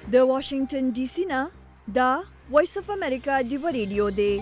د واشنگټن ډي سي نه دا وایس اف امریکا ډیو ریډیو دی.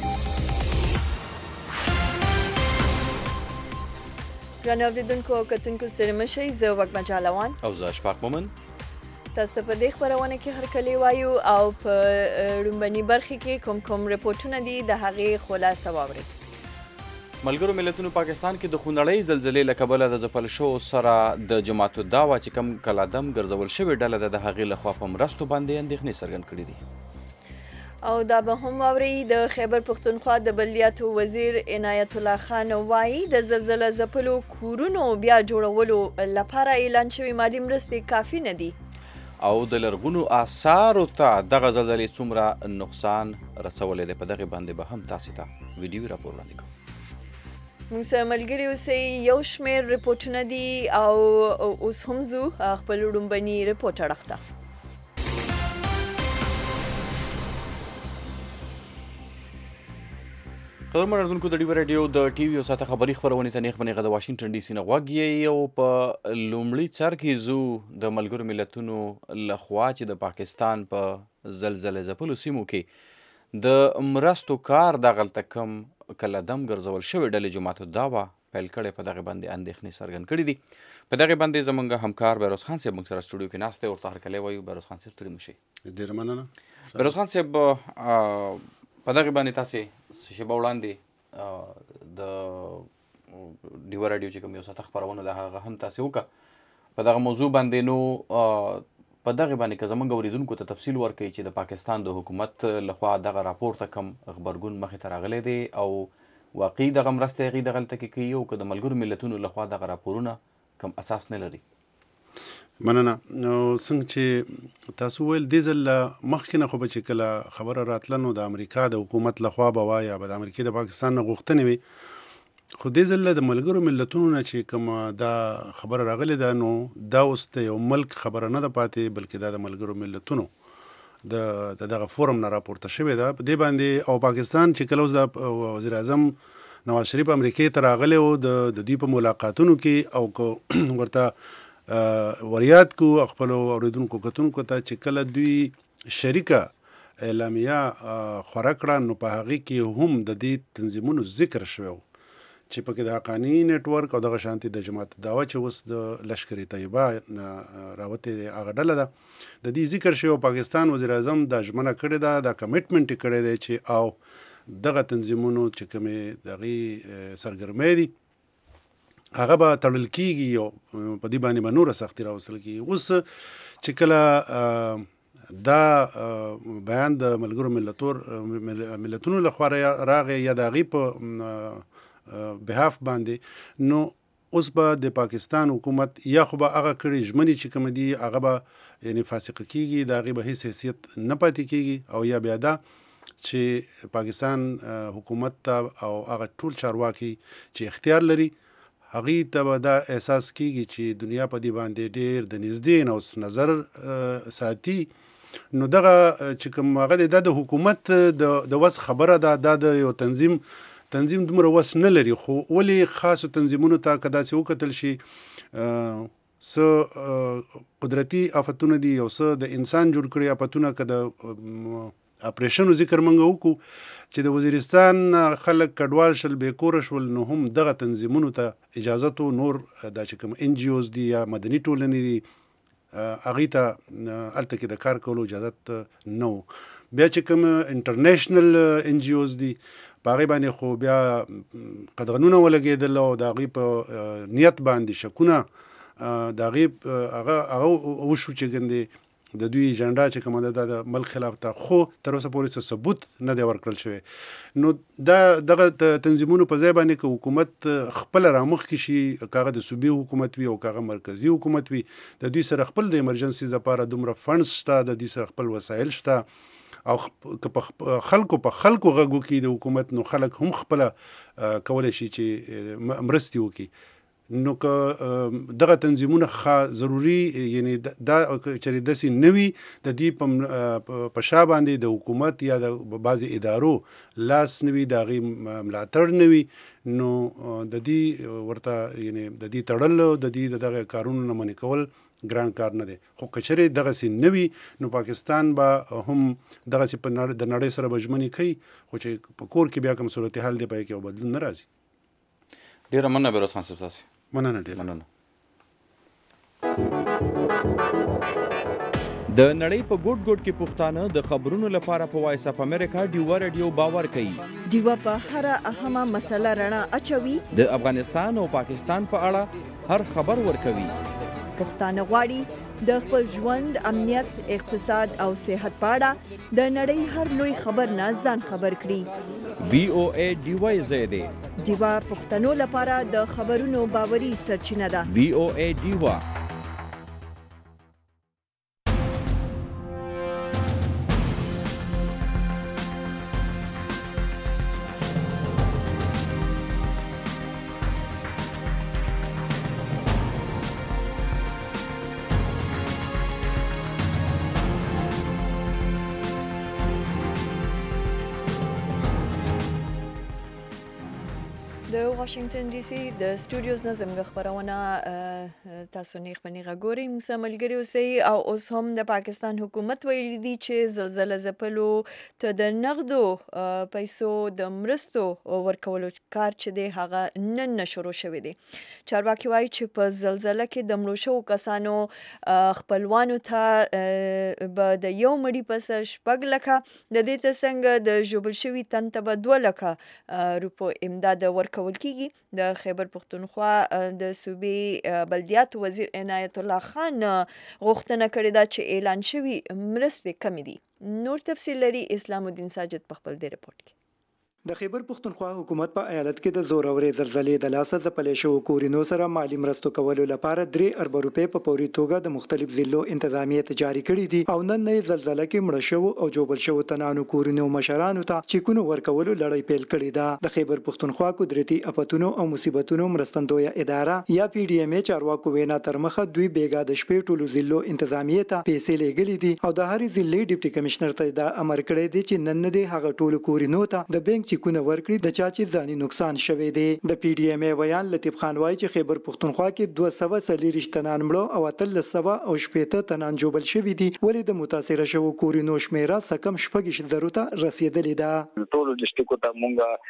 ګرانو اوریدونکو او کتونکو ستړي مشئ، زه وږمه جالوان او زه اشفاق مومن. تاسو ته په دې خپرونه کې هرکلی وایو او په لومبني برخې کې کوم رپورټونه دي د هغې خلاصه واورئ. ملګرو ملتونو پاکستان کې د خونړۍ زلزلې له کبله د ځپل شوو سره د جماعت الدعوه چې کوم کلادم ګرځول شوې ډله ده د هغې لخوا په مرستو باندې اندېښنې څرګند کړي دي. او دا به هم واورئ د خیبر پښتونخوا د بلدیاتو وزیر عنایت الله خان وایي د زلزله ځپلو کورونو بیا جوړولو لپاره اعلان شوي مالي مرستې کافي نه دي. او د لرغونو آثارو ته دغه زلزلې څومره نقصان رسولی دی، په دغې باندې به هم تاسې ته ویډیو راپور وړاندې کوو. موږ سره ملګري اوسئ، یو شمېر رپورټونه دي او اوس هم ځو خپل لومبني رپورټ اړخ ته. قدرمن اردونکو، د ډیو راډیو د ټي وي او ساته خبري خپرونې ته نیغ بنیغه د واشنګټن ډي سي نه غوږ یې. او په لومړي سر کې ځو د ملګرو ملتونو لخوا چې د پاکستان په زلزلې ځپلو سیمو کې د مرستو کار دغلته کم کلدم ګرځول شوې ډلې جماعت الدعوه پیل کړی، په دغې باندې اندېښنې څرګند کړي دي. په دغې باندې زموږ همکار بهروز خان صاحب موږ سره سټوډیو کې ناست دی، ورته هرکلی وایو. بهروز خان صاحب ستړي مه شئ. ډېره مننه. بهروز خان صاحب، په دغې باندې تاسې شیبه وړاندې د ډیو راډیو چې کوم یو ساعته خپرونه ده هغه هم تاسې وکړه په دغه موضوع باندې. نو په دغې باندې که زموږ اورېدونکو ته تفصیل ورکوي چې د پاکستان د حکومت لخوا دغه راپور ته کم غبرګون مخې ته راغلی دی او واقعي دغه مرستې هغې دغلته کې کوي، او که د ملګرو ملتونو لخوا دغه راپورونه کم اساس نه لري. مننه. نو څنګه چې تاسو ویل دې ځل مخکې نه خو به چې کله خبره راتله نو د امریکا د حکومت لخوا به وایي یا به د امریکې د پاکستان نه غوښتنې وي، خو دې ځل د ملګرو ملتونو نه چې کومه دا خبره راغلې ده نو دا اوس د یو ملک خبره نه ده پاتې، بلکې دا د ملګرو ملتونو د دغه فورم نه راپورته شوې ده په دې باندې. او پاکستان چې کله اوس د وزیر اعظم نواز شریف امریکې ته راغلی و د دوی په ملاقاتونو کې او ورته وریاد کو خپل اوریدونکو کتونکو ته چې کله دوی شریکه اعلامیه خوره کړه نو په هغې کې هم د دې تنظیمونو ذکر شوی و چې پکې د حقاني نیټورک او دغه شانتي د جماعت الدعوه چې اوس د لشکر طیبه راوتې هغه ډله ده د دې ذکر شوی. پاکستان وزیر اعظم دا ژمنه کړې ده، دا کمیټمنټ یې کړی دی چې او دغه تنظیمونو چې کومې د هغې سرګرمۍ دي هغه به تړل کېږي او په دې باندې به نوره سختي راوستل کېږي. اوس چې کله دا بیان د ملګرو ملتونو لخوا راغی یا د هغې په بحاف باندې، نو اوس به د پاکستان حکومت یا خو به هغه کړي ژمنې چې کوم دي هغه به یعنې فاسقه کېږي، د هغې به هېڅ حیثیت نه پاتې کېږي، او یا بیا دا چې پاکستان حکومت ته او هغه ټول چارواکي چې اختیار لري هغې ته به دا احساس کېږي چې دنیا په دې باندې ډېر د نږدې نه اوس نظر ساتي. نو دغه چې کوم هغه دی دا د حکومت د وس خبره ده، دا د یو تنظیم دومره وس نه لري، خو ولې خاصو تنظیمونو ته که داسې وکتل شي څه قدرتي آفتونه دي او څه د انسان جوړ کړي آفتونه، که د اپریشنو ذکر منګه وکړو چې د وزیرستان خلک کډوال شل بېکوره شول نو هم دغه تنظیمونو ته اجازت و، نور دا چې کوم ان جی اوز دي یا مدني ټولنې دي هغې ته هلته کې د کار کولو اجازت نه و. بیا چې کوم انټرنیشنل ان جی اوز دي په هغې باندې خو بیا قدغنونه ولګېدل او د هغې په نیت باندې شکونه د هغې هغه وشو چې ګندې د دوی ایجنډا چې کومه ده د ملک خلاف ته، خو تر اوسه پورې څه ثبوت نه دی ورکړل شوی. نو دغه تنظیمونو په ځای باندې که حکومت خپله رامخکې شي، که هغه د صوبې حکومت وي او که هغه مرکزي حکومت وي، د دوی سره خپل د ایمرجنسي لپاره دومره فنډز شته، د دوی سره خپل وسایل شته، او که په خلکو غږ وکړي د حکومت نو خلک هم خپله کولی شي چې مرستې وکړي. نو که دغه تنظیمونه ضروري یعنی دا چېرې داسې نه وي د دې په شا باندې د حکومت یا د بعضې ادارو لاس نه وي، د هغې ملاتړ نه وي، نو د دې ورته یعنی د دې تړل د دې د دغه کارونو نه منې کول ګران کار نه دی. خو که چېرې دغسې نه وي نو پاکستان به هم دغسې د نړۍ سره به ژمنې کوي، خو چې په کور کې بیا کوم صورتحال دی په کې یو بدلون نه راځي. ډېره مننه بیروز خان صاحب تاسې. مننه ډېره مننه. د نړۍ په ګوټ ګوټ کې پښتانه د خبرونو لپاره په وایس اف امریکا ډیوا رادیو باور کوي. ډیوا په هر اهمه مسله رڼا اچوي. د افغانستان او پاکستان په اړه هر خبر ورکوي. پښتانه غواړي د خپل ژوند، امنیت، اقتصاد او صحت په اړه د نړۍ هر لوی خبر نه ځان خبر کړي. VOA ډیوا زیاده. ډیوا پښتنو لپاره د خبرونو باوري سرچینه ده. VOA ډیوا. د واشنگټن ډي سي د سټوډیوز نه زموږ خبرونه تاسو نیغ په نیغه ګورئ. موږ سره ملګري اوسئ. او اوس هم د پاکستان حکومت ویلي دي چې زلزله ځپلو ته د نغدو پیسو د مرستو ورکولو کار چې دی هغه نن نه شروع شوی دی. چارواکي وایي چې په زلزله کې د مړو شوو کسانو خپلوانو ته به د یو مړي په سر 6 لکه، د دې ترڅنګ د ژوبل شوي تن ته به 2 لکه روپو امداد ورکول کیږي. د خیبر پختونخوا د صوبې بلدیاتو وزیر عنایت الله خان غوښتنه کړې ده چې اعلان شوي مرستې کمې دي. نور تفصیل لري اسلام الدین ساجد په خپل دې رپورټ کې. د خیبر پختونخوا حکومت په ایالت کې د زورورې زلزلې د لاسه ځپلې شوو کورونو سره مالي مرستو کولو لپاره 3 ارب روپۍ په فوري توګه د مختلف ضلعو انتظامیه ته جاري کړي دي. او نن نه زلزله کې مړه شوو او جوبل شوو تنانو کورونو مشرانو ته چیکونو ورکولو لړۍ پیل کړې ده. د خیبر پختونخوا قدرتي افتونو او مصیبتونو مرستندویه اداره یا PDMA چارواکو وینا تر مخه دوی بیګا د شپې ټولو ضلعو انتظامیه ته پیسې لېږلې دي او د هرې ضلعې ډیپټي کمشنر ته دا امر کړی دی چې نن نه دی هغه ټولو کورونو ته د بانک چیکونه ورکړي د چا چې ځاني نقصان شوی دی. د PDMA ویان لطیف خان وایي چې خیبر پختونخوا کې 240 تنان مړه او 300 او 80 تنان جوبل شوی دي، ولې د متاثر شوو کورونو شمیره سکم 6 ته رسیدلې ده. ټول ډیسټریکټ ته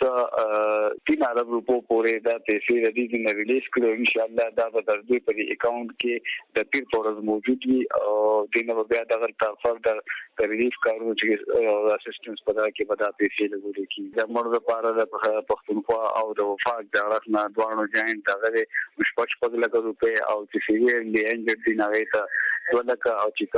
مونږه 3 ارب روپو پورې دا پیسې د دې نه ریلیز کړو. ان شاء الله دا به د دوی په اکاونټ کې د پیر فورز موجود وي او دینه بیا دغه طرفه د ریلیف کارو چې اسسټنس په دا کې به دا پیسې لګول کیږي. د مرګ لپاره د پختونخوا او د وفاق د اړخ نه دوانو جاین دغه مشپچ لکه روپۍ او چې سیویل دی انجر دی نه ته 2 لکه او چې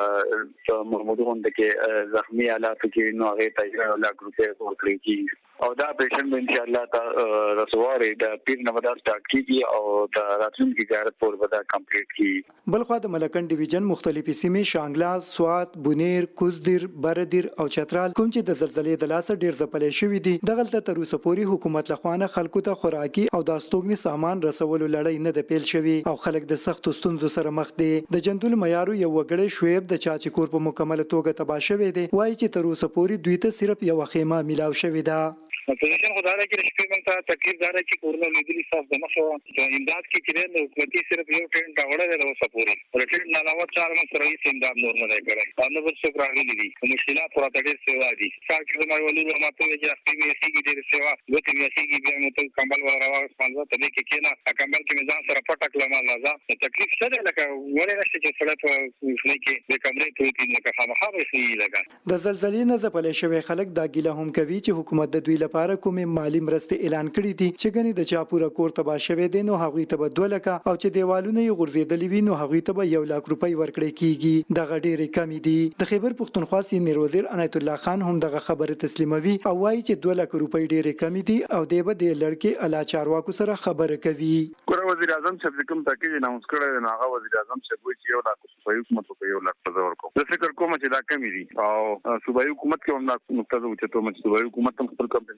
کوم مرمودون د کې زخمی حالات کې نو هغه ته 1 لک روپۍ ورکړي کیږي. او دا اپریشن به ان شاء الله تا رسواري د پیر نه ودا سٹارټ کیږي او د راتلونکي زیارت پور ودا کمپلیټ کیږي. بلخوا د ملکن ډیویژن مختلفې سیمې شانګلا، سوات، بونیر، کوزدیر، بردیر او چترال کوم چې د زلزلې د لاسه ډیر ځپلې شوې دي دغلته تر اوسه پورې حکومت لخوانه خلکو ته خوراکي او د استوګنې سامان رسولو لړۍ نه د پیل شوی او خلک د سختو ستونزو سره مخ دي. د جندول معیارو یو وګړی شعیب د چاچی کور په مکمل توګه تباه شوی دی، وایي چې تر اوسه پورې دوی ته صرف یو خیمه میلاو شوی ده. پوزیشن خدای کې شپې موږ ته تکلیف دار چې کورونه لیدلی صاحب د مخه د امداد کې چې د حکومتي صرف یو ټین راوړل دی او سپوري ورته نه علاوه 4 موږ سره هیڅ امداد نور نه کړی. نو بل څه راغلي دي مشکلات پر تاړي سیوا دي. څنګه چې ما ولې ماته چې خپل یې سیګي د سیوا وته یې سیګي بیا مو ته کمبل ولا راوځ پانځه ته کې کېنا کمبل کې میزان سره پټک لمه لازم تکلیف څه دی لکه ولې نشته چې سره په فلې کې د کمرې پروتین لکه خامخا به شي لګا. د زلزلې نه ځپلې شوی خلک دا ګیله هم کوي چې حکومت د دوی لپاره کومې مالی مرستې اعلان کړې دي چې ګنې د چا پورا کور تباه شوی دی نو هغوی ته به 2 لکه او چې دیوالونه یې غورځېدلي وي نو هغوی ته به 1 لک روپۍ ورکړې کیږي. دغه ډېرې کمې دي. د خیبر پختونخوا سینیر وزیر عنایت الله خان هم دغه خبره تسلیموي او وایي چې 2 لک روپۍ ډېرې کمې دي او دی به د لړکې اعلی چارواکو سره خبره کوي. ګوره وزیر اعظم صاحب کوم پاکیج اناونس کړی دی هغه وزیر اعظم صاحب وایي چې 1 لک صوبایي حکومت ته 1 لک په ورکو. زه فکر کوم چې دا کمې دي او صوبایي حکومت کې هم نقطه ده چې صوبایي حکومت هم خپل کمپنسیشن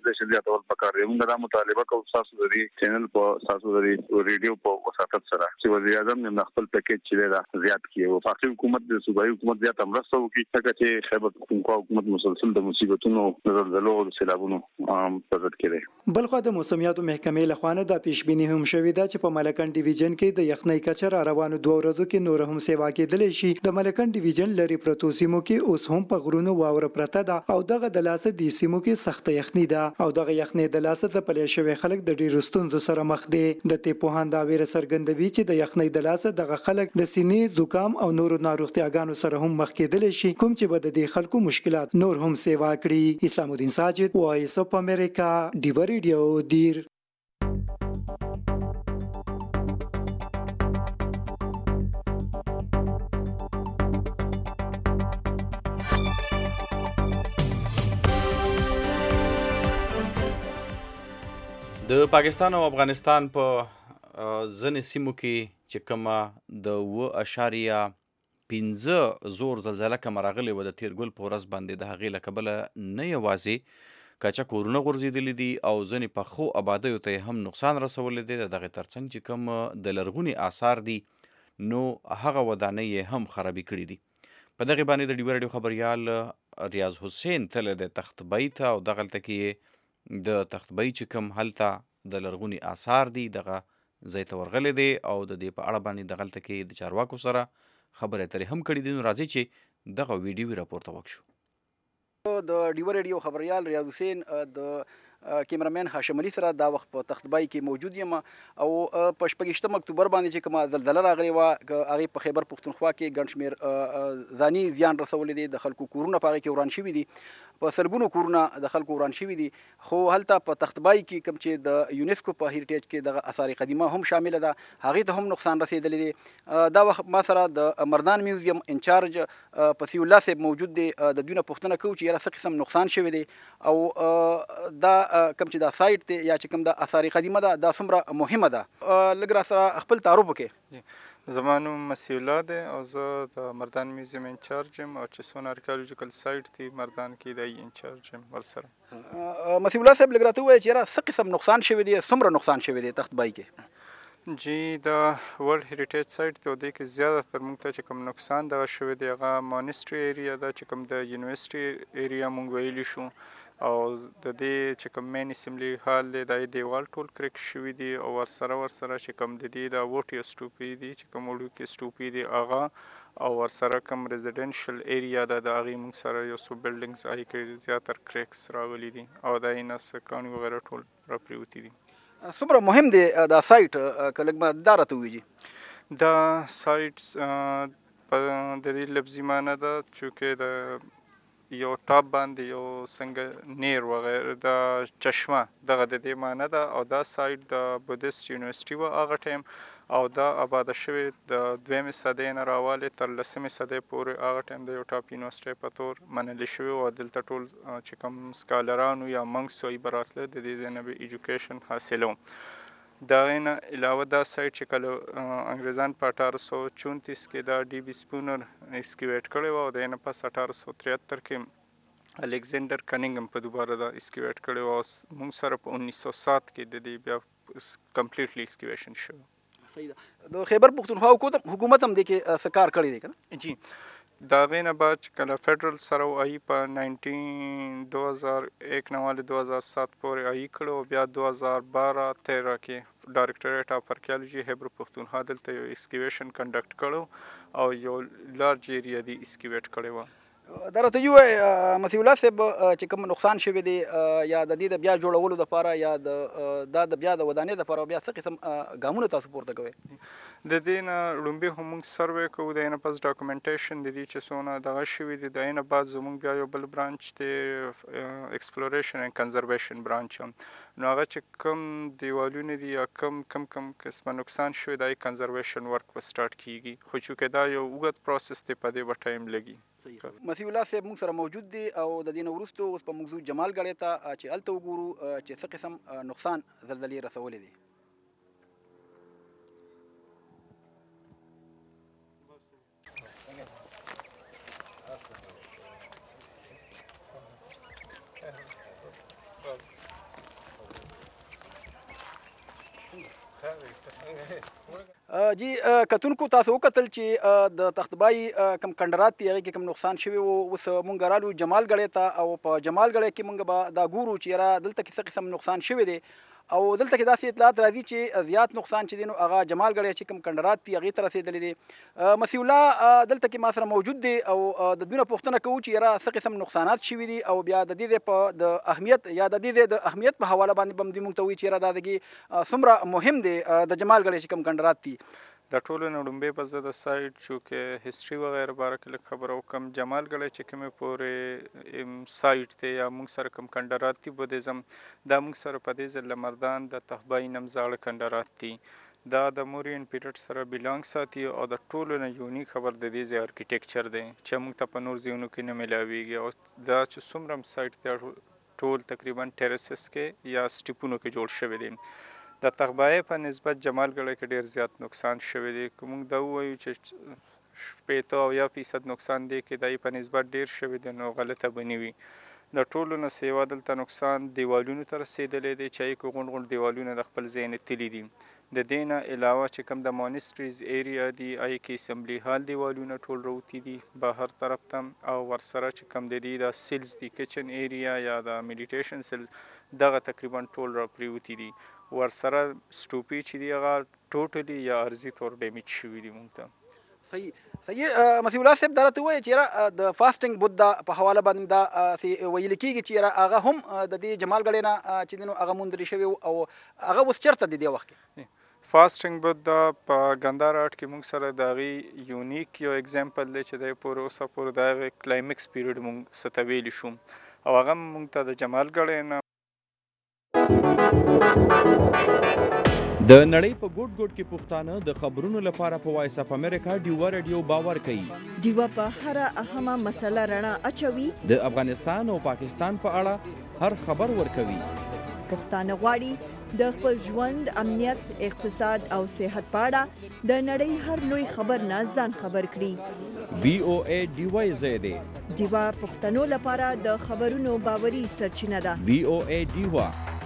د شریعت او پکار دی. موږ دا مطالبه کوو تاسو د دې چینل په تاسو د ریډیو په وساتت سره چې وزیر اعظم د خپل پیکیج چې دا زیات کړي او فقط حکومت د صوبایي حکومت زیات مرسته وکړي څنګه چې خیبر پختونخوا حکومت مسلسل د مصیبتونو زلزلو او سیلابونو په ضد کې دی. بلخو د موسمیاتو محکمې لخوا نه د پیشبینی هم شوې ده چې په ملکن ډیویژن کې د یخنۍ کچه را روانو 2 ورځو کې نور هم سیوا کېدلی شي. د ملکن ډیویژن لري پرتو سیمو کې اوس هم په غرونو واوره پرته ده او دغه د لاسه د سیمو کې سخت یخنۍ ده او دغه یخنۍ د لاسه د پلي شوی خلک د ډیرو ستونزو سره مخ دي. د تپوهان دا ویره څرګندوي چې د یخنۍ د لاسه دغه خلک د سینې زکام او نورو ناروغتیاګانو سره هم مخ کېدلی شي کوم چې به د دې خلکو مشکلات نور هم سیوا کړي. اسلام الدین ساجد، وایس اف امریکا، ډیو ریډیو دیر. د پاکستان او افغانستان په ځینې سیمو کې چې کومه د 7.15 زور زلزله کومه راغلې وه د تیر ګل په ورځ باندې د هغې له کبله نه یوازې کچه کورونه غورځېدلي دي او ځینې پخو آبادیو ته هم نقصان رسولی دی. د دغې ترڅنګ چې کوم د لرغوني آثار دي نو هغه ودانۍ یې هم خرابې کړي دي. په دغې باندې د ډیو راډیو خبریال ریاض حسین تللی دی تختبۍ ته او دغلته کې د تختبۍ چې کوم هلته د لرغوني آثار دي دغه ځای ته ورغلی دی او د دې په اړه باندې دغلته کې د چارواکو سره خبرې اترې هم کړي دي. نو راځئ چې دغه ویډیو راپورته وکړو. د ډیو ریډیو خبریال ریاض حسین د کیمرامین هاشم علي سره دا وخت په تختبۍ کې موجود یم او په 28 اکتوبر باندې چې کومه زلزله راغلې وه هغې په خیبر پختونخوا کې ګڼ شمېر ځاني زیان رسولی دی. د خلکو کورونه په هغې کې وران شوي دي، په سلګونو کورونه د خلکو وران شوي دي. خو هلته په تختبۍ کې کوم چې د یونیسکو په هیریټیج کې دغه آثار قدیمه هم شامله ده هغې ته هم نقصان رسېدلی دی. دا وخت ما سره د مردان میوزیم انچارج پسي الله صاحب موجود دی. د دوی نه پوښتنه کوو چې یاره څه قسم نقصان شوی دی او دا کوم چې دا سایټ دی یا چې کوم د آثار قدیمه ده دا څومره مهمه ده. لږ را سره خپل تعارف وکړئ. زما نوم مسیح الله دی او زه د مردان میوزیم انچارج یم او چې څونه ارکیالوجیکل سایټ دی مردان کې د انچارج یم ورسره. مسیح الله صاحب لږ راته ووایه چې یاره څه قسم نقصان شوی دی، څومره نقصان شوی دی تختبۍ کې؟ جی د ورلډ هیریټیج سایټ دی او دې کې زیاده تر موږ ته چې کوم نقصان دغه شوی دی هغه مانسټري ایریا ده چې کوم د یونیورسټي ایریا موږ ویلی شو او د دې چې کوم مین اسمبلی هال دی د دیوال ټول کریک شوي دي او ورسره چې کوم د دې د ووټي سټوپې دي چې کوم وړوکې سټوپې دي هغه او ورسره کوم ریزیډنشل ایریا ده د هغې موږ سره یو څو بلډینګز هغې کې زیاتر کریکس راغلي دي او د هغې نه سکاڼي وغیره ټول راپرېوتي دي. څومره مهم دی دا سایټ که لږ دا راته ووایي؟ دا سایټ په د دې لفظي معنی ده چونکې د یو ټاپ باندې یو څنګه نیر وغیره د چشمه دغه د دې معنی ده او دا سایټ د بودیست یونیورسټي وه هغه ټایم او دا آباده شوې د 2مې صدۍ نه راوالې تر 10مې صدۍ پورې هغه ټایم د یو ټاپ یونیورسټۍ په طور منلې شوې او دلته ټول چې کوم سکالرانو یا منکس وایي به راتله د دې ځای نه به ایجوکیشن حاصلوم. د هغې نه علاوه دا سایټ چې کله انګریزان په 1834 کې دا ډي بي سپونر اسکیویټ کړی وه او د هغې نه پس 1873 کې الکزینډر کنینګم په دوباره دا اسکیویټ کړی وه او موږ سره په 1907 کې د دې بیا کمپلیټلی اسکیویشن شوی. صحیح ده. د خیبر پختونخوا حکومت هم دې کې څه کار کړی دی که نه؟ جی د هغې نه بعد چې کله فیډرل سره وایي په 2001 نه والې 2007 پورې وایي کړی او بیا 2012-13 کې ډایرکټریټ اف ارکیالوجي خیبر پختونخوا دلته یو اسکیویشن کنډکټ کړو او یو لارج ایریا دی اسکیویټ کړی وه. دا راته ووایه مسیح الله صاحب چې کوم نقصان شوی دی یا د دې د بیا جوړولو دپاره یا د بیا د ودانۍ دپاره بیا څه قسم ګامونه تاسو پورته کوئ؟ د دې نه لومبي خو موږ سروې کوو د هغې نه پس ډاکومنټیشن د دې چې څونه دغه شوي دي د هغې نه بعد زموږ بیا یو بل برانچ دی ایکسپلوریشن اینډ کنزرویشن برانچ هم نو هغه چې کوم دیوالونه دي یا کم قسمه نقصان شوی د هغې کنزرویشن ورک به سټارټ کیږي خو چونکې دا یو اوږد پروسس دی په دې به ټایم لګي. مسیح الله صاحب موږ سره موجود دی او د دې نه وروسته اوس په موږ ځو جمال ګړۍ ته چې هلته وګورو چې څه قسم نقصان زلزلې رسولی دی. جی کتونکو تاسو وکتل چې د تختبای کم کندرات دی هغه کې کم نقصان شوی او اوس مونږ رالو جمال غړې ته او په جمال غړې کې مونږ به دا ګورو چې را دلته کې څه قسم نقصان شوی دی او دلته کې داسې اطلاعات راځي چې زیات نقصان چې دی نو هغه جمال غړې چې کم کندرات دی هغه تر رسیدلې دي مسیح الله دلته کې ما سره موجود دی او د دونه پوښتنه کوو چې را څه قسم نقصانات شوی دي او بیا د دې په د اهمیت یا د دې د اهمیت په حواله باندې بم دې مونږ ته وی چې را دغه څومره مهم دی د جمال غړې چې کم کندرات دي د ټولو نه لومړی به زه د سایټ چونکې هسټري وغیره باره کې لږ خبره وکړم جمال غړی چې کومې پورې سایټ دی یا موږ سره کوم کندرات دي بودیزم دا موږ سره په دې ځل له مردان د تخبای نم زاړه کندرات دي دا د مورین پیریډ سره بیلانګ ساتي او د ټولو نه یونیک خبر د دې ځای ارکیټیکچر دی چې موږ ته په نور ځایونو کې نه میلاویږي او دا چې څومره هم سایټ دی ټول تقریبا ټیرسس کې یا سټیپونو کې جوړ شوی دی د تخبای په نسبت جمال غړی کې ډیر زیات نقصان شوی دی که موږ دا ووایو چې 50% نقصان دی کې دای په نسبت ډیر شوی دی نو غلطه بنی وي د ټولو نه سیوا دلته نقصان دیوالونو ته رسیدلی دی چې یې غونډ غونډ دیوالونه د خپل ځای نه تللی دي د دې نه علاوه چې کوم د مانسټریز ایریا دی آی کې اسمبلی هال دیوالونه ټول راوتی دي بهر طرف ته او ورسره چې کوم د دې د سیلز دی کچن ایریا یا د میډیټیشن سیل دغه تقریبا ټول را پریوتی دي ورسره سټوپی چې دی هغه ټوټلی یا ارزي تور ډیمیج شوی دی مونږ ته صحیح مسیح الله صاحب درته وایي چې د فاسټینګ بودا په حواله باندې دا سی ویل کیږي چې هغه هم د دې جمال غړې نه چې دینو هغه مونږ شوی او هغه اوس چرته دی د وخت فاسټینګ بودا په ګندار آرټ کې موږ سره د غي یونیک یو اگزامپل دی چې د پورو سپور د کلایمکس پیریډ موږ ستویل شو او هغه موږ ته د جمال غړې نه د نړۍ په ګوټ ګوټ کې پښتانه د خبرونو لپاره په وایس اپ امریکا ډیوا رادیو باور کوي ډیوا په هر اهمه مسله رڼا اچوي د افغانستان او پاکستان په اړه هر خبر ورکوي پښتانه غواړي د خپل ژوند امنیت اقتصاد او صحت په اړه د نړۍ هر لوی خبر نه ځان خبر کړي وی او ای ډیوا زیاده ډیوا پښتنو لپاره د خبرونو باوري سرچینه ده وی او ای ډیوا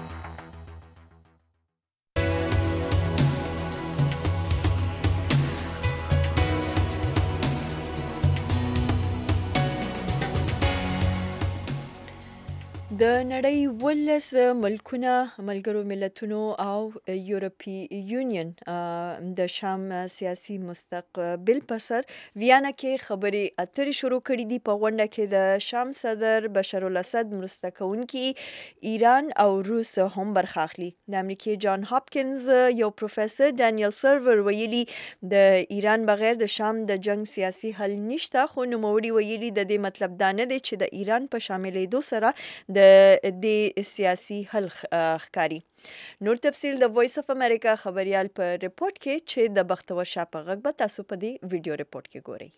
د نړۍ 12 ملکونه ملګرو ملتونو او یورپی یونین د شام سیاسي مستقبل پر سر ویانا کې خبرې اترې شروع کړې دي په غونډه کې د شام صدر بشار الاسد مرسته کوونکي ایران او روس هم برخه اخلي د امریکای جان هاپکینز یو پروفیسور ډانیل سرور ویلي د ایران بغیر د شام د جنگ سیاسي حل نشته خو نوموړي ویلي د دې مطلب دا نه دی چې د ایران په شاملېدو سره د سیاسي حل ښکاري نور تفصیل د وایس اف امریکا خبريال په ریپورت کې چې د بختور شاه په غږ به تاسو په دې ویډیو ریپورت کې ګورئ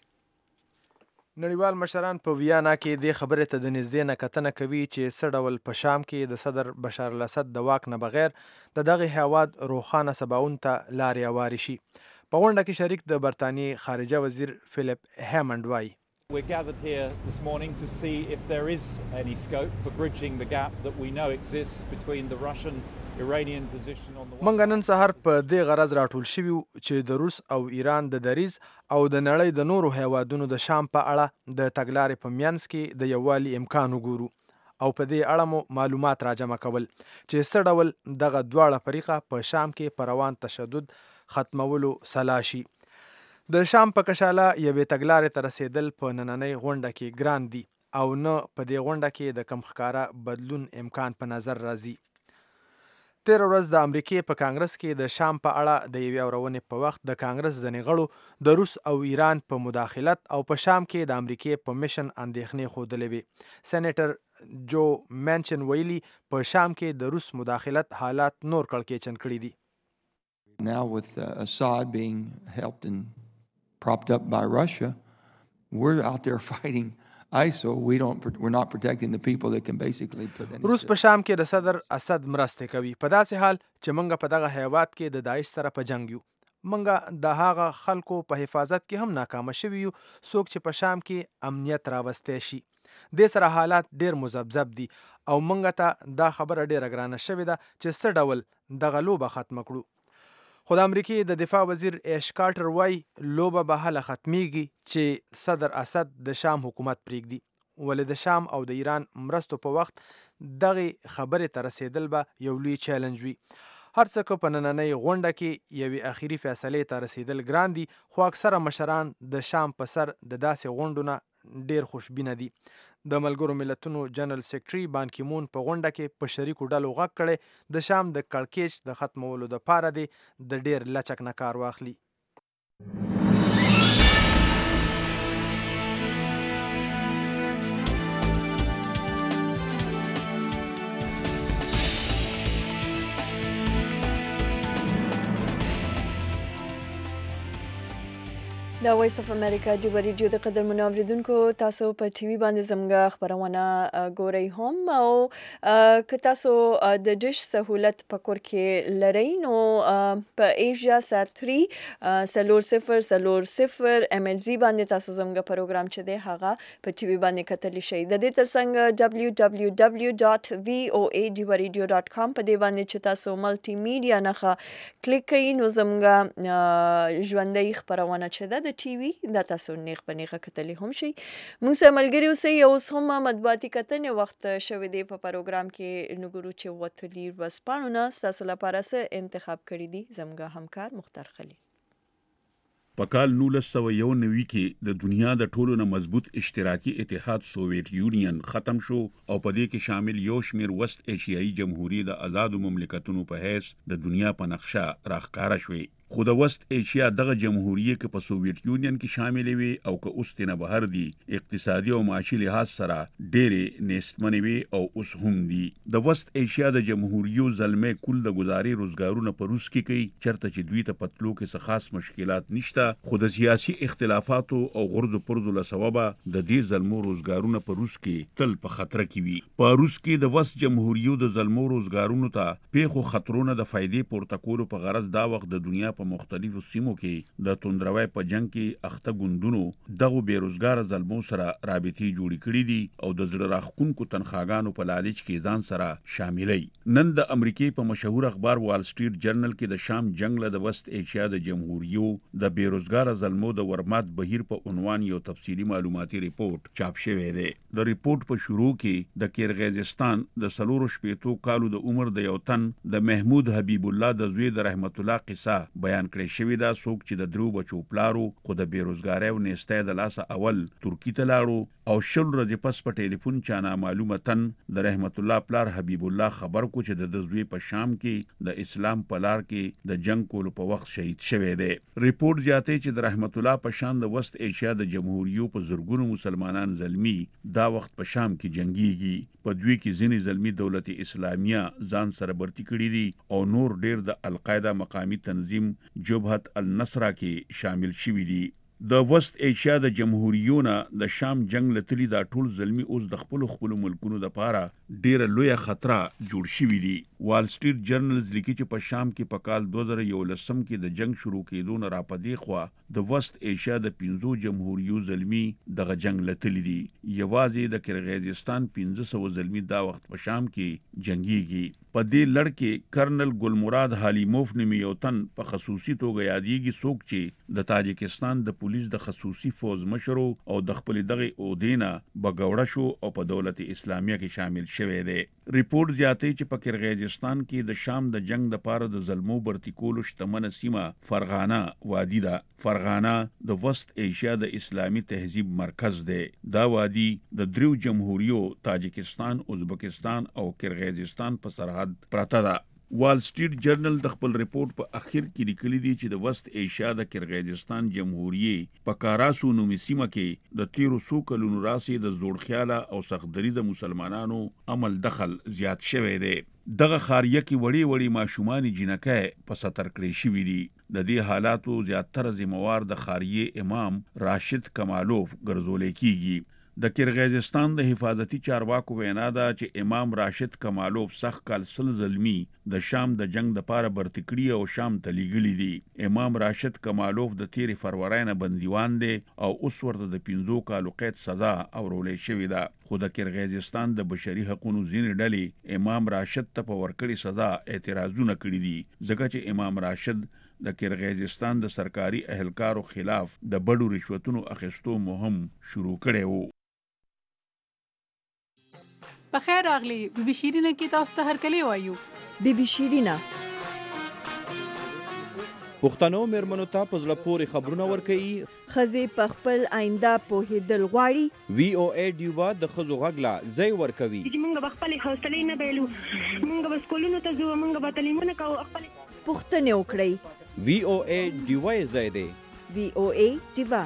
نړیوال مشران په ویانا کې د خبرې ته د نږدې نه کتنه کوي چې څه ډول په شام کې د صدر بشار الاسد د واک نه بغیر د دغه هیواد روښانه سباون ته لارې هوارې شي په غونډه کې شریک د برتانیې خارجه وزیر فلیپ هیمنډ وایي We're gathered here this morning to see if there is any scope for bridging the gap that we know exists between the Russian-Iranian position on the one. موږ نن سهار په دې غرض راټول شوي چې د روس او ایران د دریځ او د نړۍ د نورو هیوادونو د شام په اړه د تګلارې په منځ کې د یووالي امکان وګورو او په دې اړه مو معلومات راجمع کول چې څه ډول دغه دواړه فریقه په شام کې په روان تشدد ختمولو سلا شي د شام په کشاله یوې تګلارې ته رسېدل په نننۍ غونډه کې ګران دي او نه په دې غونډه کې د کم ښکاره بدلون امکان په نظر راځي تېره ورځ د امریکې په کانګرس کې د شام په اړه د یوې اورونې په وخت د کانګرس ځینې غړو د روس او ایران په مداخلت او په شام کې د امریکې په میشن اندېښنې ښودلې وې سېنیټر جو مینشن ویلي په شام کې د روس مداخلت حالات نور کړکېچن کړي دي Now with Assad being helped and propped up by Russia, we're out there fighting ISIL. We're not protecting the people that can basically put any. روس په شام کې د صدر اسد مرسته کوي په داسې حال چې موږ په دغه هیواد کې د داعش سره په جنگ یو موږ د هغه خلکو په حفاظت کې هم ناکامه شوي یو څوک چې په شام کې امنیت راوستی شي دې سره حالات ډیر مذبذب دي او موږ ته دا خبره ډیره ګرانه شوې ده چې څه ډول دغه لوبه ختمه کړو خو د امریکې د دفاع وزیر ایش کارټر وایي لوبه به هله ختمیږي چې صدر اسد د شام حکومت پرېږدي، ولې د شام او د ایران مرستو په وخت دغې خبرې ته رسېدل به یو لوی چیلنج وي. هر څه که په نننۍ غونډه کې یوې اخري فیصلې ته رسېدل ګران دي، خو اکثره مشران د شام په سر د داسې غونډو نه ډېر خوشبینه دي. د ملګرو ملتونو جنرال سیکرټري بان کی مون په غونډه کې په شریکو ډلو غږ کړی د شام د کړکېچ د ختمولو دپاره دی د ډېر لچک نه کار واخلي. دا وایس اف امریکا ډیوه ریډیو د قدرمنو اوریدونکو تاسو په ټي وي باندې زموږ خبرونه ګورئ هم او که تاسو د ډش سهولت په کور کې لرئ نو په ایشیا سات 3 00 MHz باندې تاسو زموږ پروګرام چې دی هغه په ټي وي باندې کتلی شئ. د دې ترڅنګ www.voadiwaradio.com په دې باندې چې تاسو ملټي میډیا نه کلیک کړئ نو زموږ ژوندۍ خبرونه چې ده د ټي وي دا تاسو نیغ په نیغه کتلی هم شي. موږ سره ملګري اوسئ. اوس هم مطبوعاتي کتنې وخت شوی دی په پروګرام کې نګورو چې وتلي ورځپاڼو نه ستاسو لپاره څه انتخاب کړي دي زموږ همکار مختار خلیل. په کال 1991 کې د دنیا د ټولو نه مضبوط اشتراکي اتحاد سوویت یونین ختم شو او په دې کې شامل یو شمیر وست ایشیایي جمهوریت د آزادو مملکتونو په حیث د دنیا په نقشه راښکاره شوې. خو د وست ایشیا دغه جمهوریت که په سوویت یونین کې شامل وي او که اوس تنه بهر دي اقتصادي او معاشي لحاظ سره ډېرې نیستمنې وي او اوس هم دي. د وست ایشیا د جمهوریو زلمې کل د گزاري روزګارونه په روس کې کوي چرته چې دوی ته پتلو کې څه خاص مشکلات نشته، خو د سیاسي اختلافاتو او غرض پرځو له سببه د دې زلمو روزګارونه په روس کې تل په خطر کې وي. په روس کې د وست جمهوریو د زلمو روزګارونو ته پیښو خطرونه د فائدې پورته کولو په غرض دا وخت د دنیا په مختلفو سیمو کې د توندروي په جنگ کې اخته ګوندونو دغه بیروزګار زلمو سره رابطې جوړې کړې دي او د زړه راښکونکو تنخواګانو په لالچ کې ځان سره شاملې. نن د امریکای په مشهور اخبار وال سټریټ جرنل کې د شام جنگ له د وست ایشیا د جمهوریو د بیروزګار زلمو د ورمات بهیر په عنوان یو تفصیلی معلوماتي ریپورت چاپ شوی دی. د ریپورت په شروع کې د کرغیزستان د 4 کالو د عمر د یو تن د محمود حبیب الله د زوی د رحمت الله قصه بیان کړی شوی دا. څوک چې د درو بچو پلارو خو د بیروزګارۍ او نیستۍ د لاسه اول ترکی ته لاړو او 10 ورځې پس په ټلیفون چا نامعلومه تن د رحمت الله پلار حبیب الله خبر کو چې د زوی په شام کې د اسلام په لار کې د جنگ کولو په وخت شهید شوی دی. ریپورت زیاتوي چې د رحمت الله په شان د وست ایشیا د جمهوریو په زرګونو مسلمانان زلمی دا وخت په شام کې جنگيږي. په دوی کې ځینې زلمی دولت اسلامیه ځان سره برتی کړي دي او نور ډیر د القاعده مقامی تنظیم جبهت النصره کې شامل شوي دي. د وست ایشیا د جمهوریونه د شام جنگ لتلی دا ټول زلمی اوس د خپل ملکونو د پاره ډیره لوی خطر جوړ شوی دي. وال سټریټ جرنل لیکي چې په شام کې په کال 2011 کې د جنگ شروع کېدو نه راپدې خو د وست ایشیا د 15 جمهوریو زلمی دغه جنگ لتلی دي. یوازې د کرغیزستان 1500 زلمی دا وخت په شام کې جنگيږي. په دې لړ کې کرنل ګلمراد حلیموف نومي یو تن په خصوصي توګه یادېږي، څوک چې د تاجکستان د پولیس د خصوصي فوج مشر او د خپل دغه عہدې بغوړه شو او په دولت اسلامیه کې شامل شوی دی. ریپورت زیاتوي چې په کرغیزستان کې د شام د جنگ د پاره د زلمو برتی کولو شتمنه سیمه فرغانه وادي ده. فرغانه د وست ایشیا د اسلامی تهذیب مرکز دی. دا وادي د دریو جمهوریو تاجکستان، ازبکستان او کرغیزستان په سرحد پراته ده. وال سټریټ جرنل د خپل ریپورت په اخر کې لیکلي دي چې د وست ایشیا د کرغیزستان جمهوریت په کاراسو نومي سیمه کې د 1300 کلونو راسي د زوړ خیاله او سختدري د مسلمانانو عمل دخل زیات شوی دی. دغه خاریه کې وړي ماشومان جنکه په ستر کړی شوی دي. د دې حالاتو زیاتره ذمہوار د خاریه امام راشد کمالوف ګرځول کیږي. د کرغیزستان د حفاظتي چارواکو وینا ده چې امام راشد کمالوف سخت کال سل زلمی د شام د جنگ د پاره برتکړی او شام ته لیږلی دي. امام راشد کمالوف د 13 فروری نه بندیوان دی او اوس ورته د 15 کالو قید سزا اورولې شوې ده. خو د کرغیزستان د بشري حقوقو ځینې ډلې امام راشد ته په ورکړې سزا اعتراضونه کړي دي ځکه چې امام راشد د کرغیزستان د سرکاري اهلکارو خلاف د بډو رشوتونو اخیستو مهم شروع کړی وو. بخیر راغلی بی بی شیرینه کې تاسو ته هرکلی وایو. بی بی شیرینه پښتنو میرمنو ته په زړه پورې خبرونه ورکوي. ښځې په خپل آینده پوهېدل غواړي. وی او ای ډیوا د ښځو غږ لا ځای ورکوي. موږ به خپلې حوصلې نه بایلو، موږ به سکولونو ته ځو، موږ به تعلیمونه کوو، خپلې پوښتنې وکړئ. وی او ای ډیوا یې ځای دی. وی او ای ډیوا.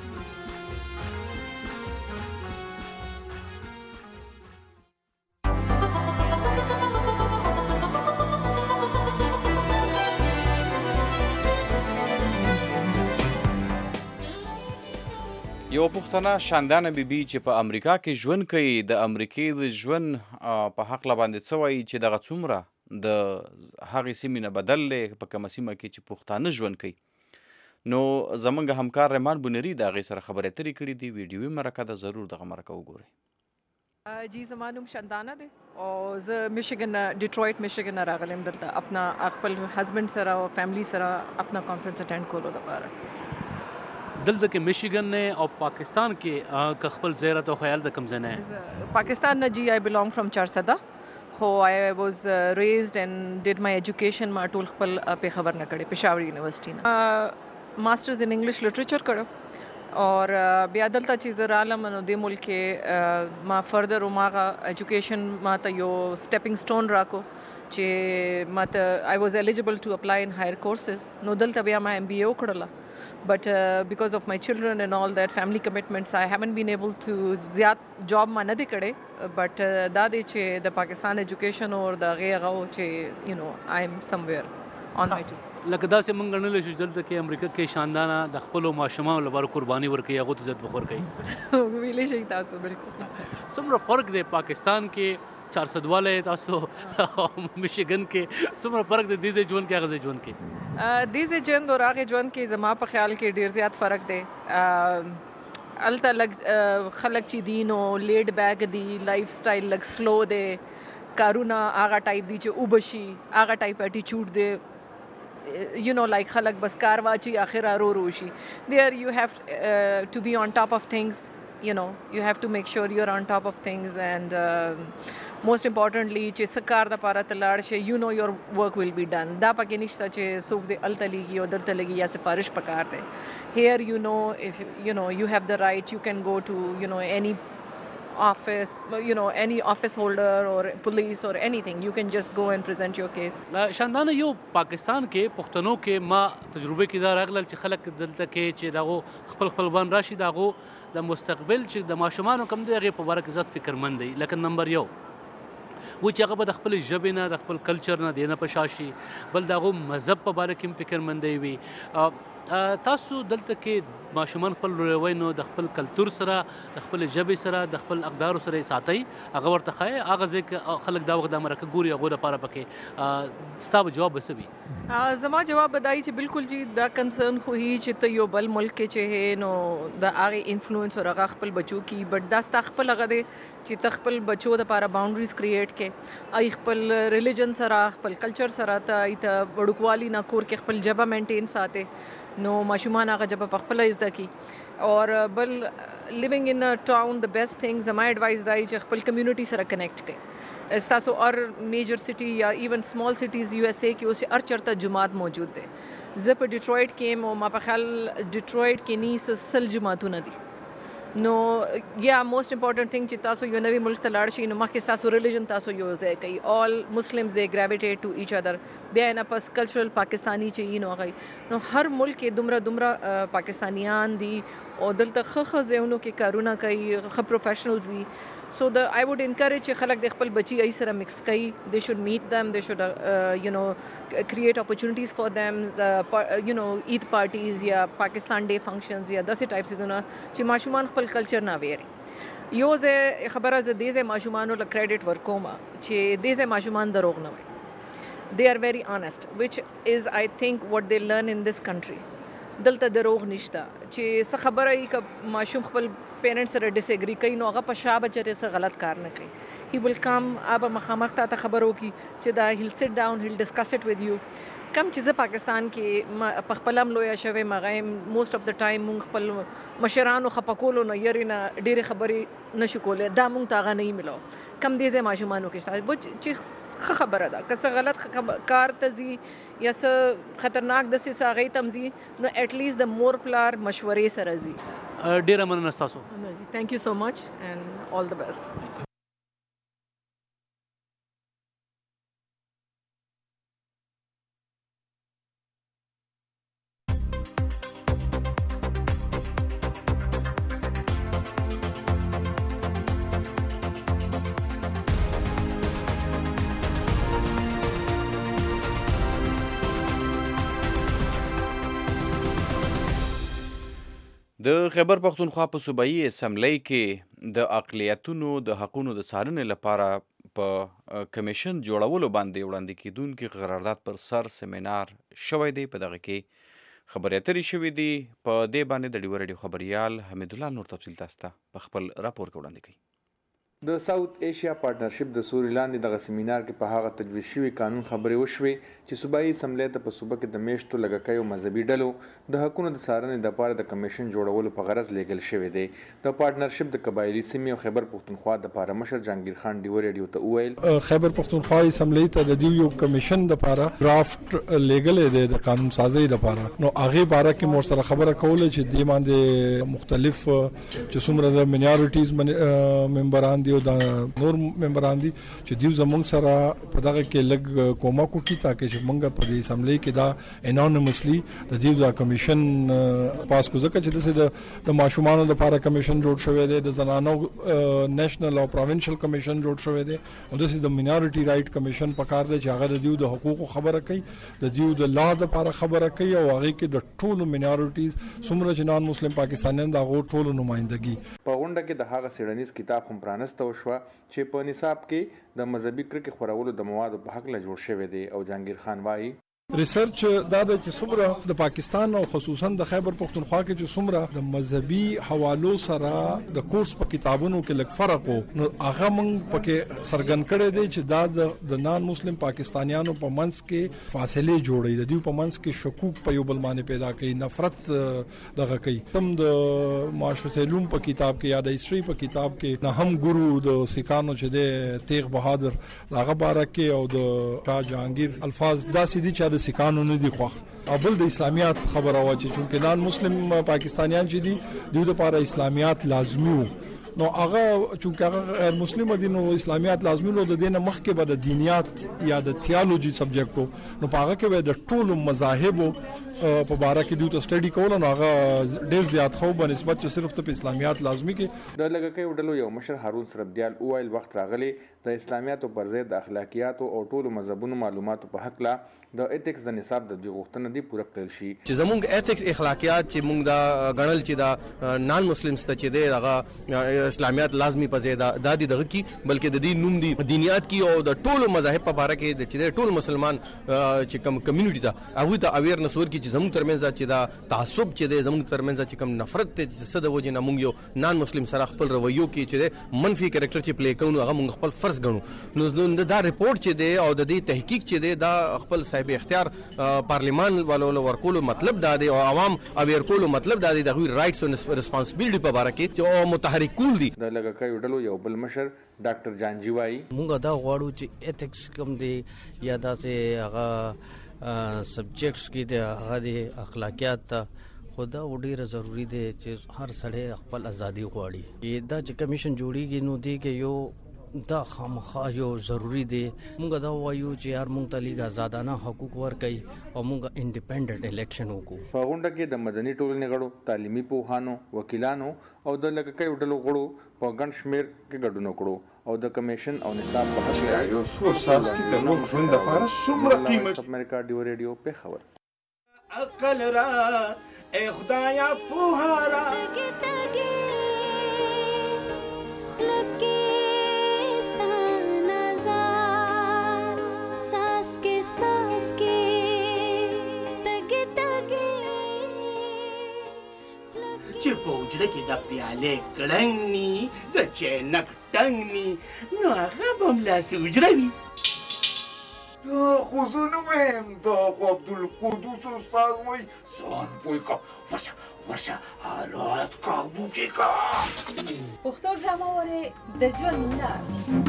یو پښتنه شاندانه بیبي چې په امریکا کې ژوند کوي د امریکې د ژوند په حق باندې څه وایي چې دغه څومره د هغې سیمې نه بدل دی په کومه سیمه کې چې پښتانه ژوند کوي. نو زمونږ همکار رحمان بونري د هغې سره خبرې اترې کړي دي. ویډیوي مرکه ده، ضرور دغه مرکه وګورئ. جی زما نوم شاندانه دی او زه میشیګن ډیټرویټ میشیګن نه راغلم دلته خپل هسبند سره او فیملی سره خپل کانفرنس اټینډ کولو لپاره. دلته کې میشیګن نه او پاکستان کې که خپل زیارت او خیال د کوم ځای نه؟ پاکستان نه جی آی بلونګ فرام چارسده، خو آی واز ریزډ اینڈ ډیډ مای ایجوکیشن ما ټول خپل پېښور نه کړی، پېښور یونیورسيټي نه ماسټرز ان انګلیش لټریچر کړو اور بیا دلته چې زه رالم نو دې ملک کې ما فردر ماغه ایجوکیشن ما ته یو سټیپینګ سټون راکو چې ما ته آی واز الیجیبل ټو اپلای ان هایر کورسز. نو دلته بیا ما ایم بی اے وکړله. But because of my children and all that family commitments, I haven't been able to زیات job ما نه دی کړی. But دا دی چې د پاکستان education اور د هغې هغه چې you know I am somewhere on my way. لکه داسې موږ ګڼلی شو چې دلته کې امریکا کې شاندانه د خپلو ماشومانو لپاره قرباني ورکوي، هغو ته عزت ورکوي. ویلی شئ تاسو بالکل. څومره فرق دی پاکستان کې 400 واله تاسو میشیګن کې څومره فرق دی دې ژوند کې هغه ځای ژوند کې؟ دې ژوند او هغې ژوند کې زما په خیال کې ډېر زیات فرق دی. هلته لږ خلک چې دي نو لیډ بیک دي، لایف سټایل لږ سلو دی، کارونه هغه ټایپ دي چې اوبه شي، هغه ټایپ اټیچوډ دی. you know like خلک بس کار واچي آخر رو شي. There you have to be on top of things, you know, you have to make sure you're on top of things and most importantly چې څه کار دپاره ته لاړ شي you know your work will be done. دا پکې نشته چې څوک دې هلته لګي او دلته لګي یا سفارش پکار دی. Here you know if you know you have the right, you can go to you know any office, you know any office holder or police or anything, you can just go and present your case. شاندانه یو پاکستان کې پښتنو کې ما تجربه کې دا راغلل چې خلک دلته کې چې دغه خپل خپلوان راشي دغه د مستقبل چې د ماشومانو کم دی هغې په باره کې زیات فکرمند دی. لکه نمبر یو و چې هغه به د خپل ژبې نه د خپل کلچر نه دی نه په شا شي، بل د هغو مذهب په باره کې هم فکرمندی وي. تاسو دلته کې ماشومان خپل روی نو د خپل کلتور سره د خپل ژبې سره د خپل اقدارو سره یې ساتئ، هغه ورته ښایي، هغه ځای کې خلک دا وخت دا مرکه ګوري هغو لپاره پکې ستا به جواب به څه وي؟ زما جواب به دا وي چې بالکل جی دا کنسرن خو هي چې ته یو بل ملک کې چې هې نو د هغې انفلوئنس اور هغه خپل بچو کی، بټ دا ستا خپل هغه دی چې ته خپل بچو دپاره باونډریز کریټ کې، ای خپل ریلیجن سره خپل کلچر سره ته ته وړوکوالي نه کور کې خپل ژبه مینټین ساتې نو ماشومان هغه ژبه په خپله زده کړي. اور بل لیوینګ ان ټاون د بیسټ تھنګ زما ایډوایس دا چې خپل کمیونټي سره کنیکټ کړئ. ستاسو اور میجر سټي یا ایون سمال سټیز یو ایس اے کې اوس هر چېرته جماعت موجود دی. زه په ډیټرویټ کې یم او ما په خیال ډیټرویټ کې نی سل جماعتونه دي. نو یا موسٹ امپورټنٹ تھنګ چې تاسو یو نوی ملک ته لاړ شئ نو مخکې ستاسو ریلیجن تاسو یو ځای کوي. آل مسلمز دے ګریویټیټ ټو ایچ ادر. بیا نه پس کلچرل پاکستانی چې یي نو هغه نو هر ملک کې دومره پاکستانیان دي او دلته ښه ځایونو کې کارونه کوي، ښه پروفیشنلز دي. سو د آی ووډ انکریج چې خلک د خپل بچي ای سره مکس کوي. دے شوډ میٹ دیم، دے شوډ یو نو کریټ اپرچونیټیز فار دیم. یو نو عید پارټیز یا پاکستان ډے فنکشنز یا داسې ټایپ څیزونه چې ماشومان خپل کلچر نه ویري. یو ځای خبره زه دې ځای ماشومانو له کریډټ ورکوم چې دې ځای ماشومان دروغ نه وایي. they are very honest, which is I think what they learn in this country. دلته دروغ نشته چې څه خبره یې که ماشوم خپل پیرنټ سره ډس اګري کوي نو هغه په شا به چېرې څه غلط کار نه کوي. he will come به مخامخ تا ته خبر وکړي چې دا he'll sit down, he'll discuss it with you. کم چې زه پاکستان کې په خپل هم لویه شوې مغایم موسټ اف د ټایم مونږ خپل مشرانو خپکولو نه یری نه ډېرې خبرې نشو کولای دا مونږ ته هغه نه ملو کم دې ځای ماشومانو کې شته چې ښه خبره ده که څه غلط کار ته ځي یا څه خطرناک داسې څه هغې ته هم ځي نو ایټ لیسټ د مور پلار مشورې سره ځي. ډېره مننه ستاسو. تھینک یو سو مچ اینڈ آل د بیسٹ. د خیبر پښتونخوا په صوبایي اسمبلی کې د اقلیتونو د حقونو د څارنې لپاره په کمیشن جوړولو باندې وړاندې کیدونکي قرارداد پر سر سیمینار شوی دی. په دغه کې خبرې اترې شوې دي. په دې باندې د ډیوه راډیو خبریال حمید الله نور تفصیل تاسو ته په خپل راپور کې وړاندې کوي. د ساوث ایشیا پارټنرشپ د سوري لاندې دغه سیمینار کې په هغه تجویز شوي قانون خبرې وشوې چې صوبایي اسمبلی ته په صوبه کې د میشتو لږکیو مذهبي ډلو د حقونو د څارنې دپاره د کمیشن جوړولو په غرض لیږل شوی دی. د پارټنرشپ د قبایلي سیمې او خیبر پښتونخوا دپاره مشر جهانګیر خان ډیوه ریډیو ته وویل خیبر پښتونخوا اسمبلی ته د دیو یو کمیشن دپاره ډرافټ لیږلی دی د قانون سازۍ دپاره. نو هغې باره کې مور سره خبره کوله چې دې باندې مختلف چې څومره د مینارټیز ممبران دي او د نور ممبران دي چې دیو زمونږ سره په دغه کې لږ کومک وکړي تاکہ چې مونږ په دې اسمبلی کې دا انانیمسلی د دیو دا کمیشن پاس کو ځکه چې د ماشومانو لپاره کمیشن جوړ شوی دی د زنانو نېشنل او پروینشل کمیشن جوړ شوی دی او د مینارټي رائټ کمیشن پکار دی چې هغه د دیو د حقوقو خبره کوي د دیو د لا لپاره خبره کوي او هغه کې د ټولو مینارټیز څومره چې نان مسلم پاکستانیان د هغو ټولو نمائندګي. په غونډه کې د هغه څېړنیز کتاب هم پرانسته وشوه چې په نصاب کې د مذهبي کرکې خورولو د موادو په حق له جوړ شوی دی. او جهانګیر خان وایي ریسرچ دا د چې څومره د پاکستان او خصوصا د خیبر پښتونخوا کې چې څومره د مذهبي حوالو سره د کورس په کتابونو کې لږ فرق وو نو هغه موږ پکې څرګند کړی دی چې دا د نان مسلم پاکستانیانو په منځ کې فاصله جوړي د دوی په منځ کې شکوک په یو بل باندې پیدا کوي نفرت دغه کوي. تم د معاشرت علوم په کتاب کې یا د هیستوري په کتاب کې نه هم ګورو د سیکانو چې د تیغ بهادر هغه باره کې او د شاه جهانگیر الفاظ داسې دي چې د سیکانو نه دي خوښ. او بل د اسلامیات خبره وا چې چونکې نان مسلم پاکستانیان چې دي دوی لپاره اسلامیات لازمي وو نو هغه چونکې هغه غیر مسلم دي نو اسلامیات لازمي نو د دینه مخکې به د دینیات یا د تھیالوجي سبجیکټو نو په هغه کې به د ټولو مذاهبو په باره کې دوی ته سټډي کول نو هغه ډېر زیات خو په نسبت چې صرف ته اسلامیات لازمي کې د لږکیو ډلو یو مشر هارون سربدیال اوایل وخت راغلی د اسلامیاتو پر ضد د اخلاقیاتو او ټولو مذهبونو معلوماتو په حق لا د ایتکس د نصاب د غوښتنه دی پوره کړل شي چې زموږ ایتکس اخلاقیات چې موږ دا غنل چې دا نان مسلمز ته چې دی هغه اسلامیات لازمي په ضد د دغه کی بلکې د دین نوم دی دینیات کی او د ټولو مذاهب په باره کې چې ټول مسلمان چې کوم کمیونټي ته هغه ته اویرنس ورکړي چې زموږ ترمنځ چې دا تعصب چې دی زموږ ترمنځ چې کوم نفرت ته چې د وجه نه موږ یو نان مسلم سره خپل رویو کې چې منفي کریکټر چې پلی کوو هغه موږ خپل فرض ګڼو نو دا ریپورت چې دی او د دې تحقیق چې دی دا خپل صاحب اختیار پارلیمان والو ورکولو مطلب دا دی او عوام اویر کولو مطلب دا دی د غوی رائټس او ریسپانسبিলিټي په اړه کې چې متحرک کول دي د لږکیو ډلو یو بل مشر ډاکټر جانجی وای موږ دا غواړو چې ایتکس کوم دی یا داسې هغه سبجیکټس کې د هغه د اخلاقیات خدا وړي ضروری دی چې هر سړی خپل ازادي غواړي دا چې کمیشن جوړیږي نو دی کې یو دا خامخا یو ضروری دی موږ دا وایو چې هر موږ ته لیګ آزادانه حقوق ورکړي او موږ انډیپندنت الیکشن وکړو. په غونډه کې د مدني ټولنې غړو تعلیمي پوهانو وکیلانو او د لږکیو ډلو غړو په ګڼ شمېر کې ګډون وکړو او د کمیشن او نصاب په حق یو څو ساس کې د روغ ژوند لپاره څومره قیمت امریکا ډیو ریډیو په خبر عقل را ای خدایا پوهارا چې په وجره کې د پیالې کړنګ ني د چینک ټنګ ني نو هغه به هم لاسې وجره وي خوزونو ویم دا خو عبدالقدوس استاد وای ځان پوی کا ورشه حالات قابو کې کا پښتو ډرامه وره د ژوند لار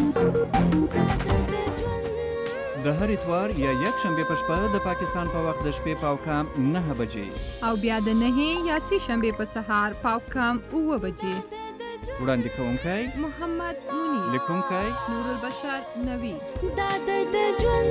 د هر اتوار یا یک شنبه په شپه د پاکستان په وخت د شپې پاوکام 9 بجې او بیا د 9 یا سې شنبه په سهار پاوکام 9 بجې وړاندې کوونکی محمد منیر لیکونکی نور البشر نوی دا د ژوند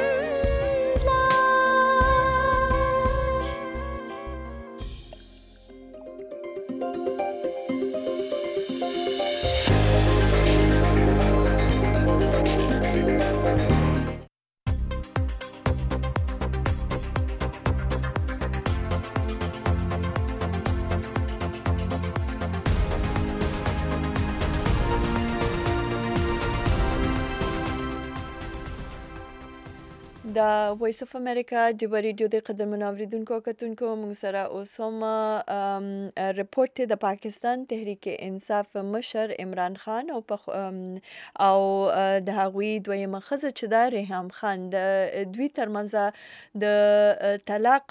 د وایس اف امریکا د ریډیو د قدرمنو اوریدونکو کتونکو موږ سره اوس هم رپورټ د پاکستان تحریک انصاف مشر عمران خان او د هغوی دویمه ښځه چې ده ریحام خان د دوی ترمنځ د طلاق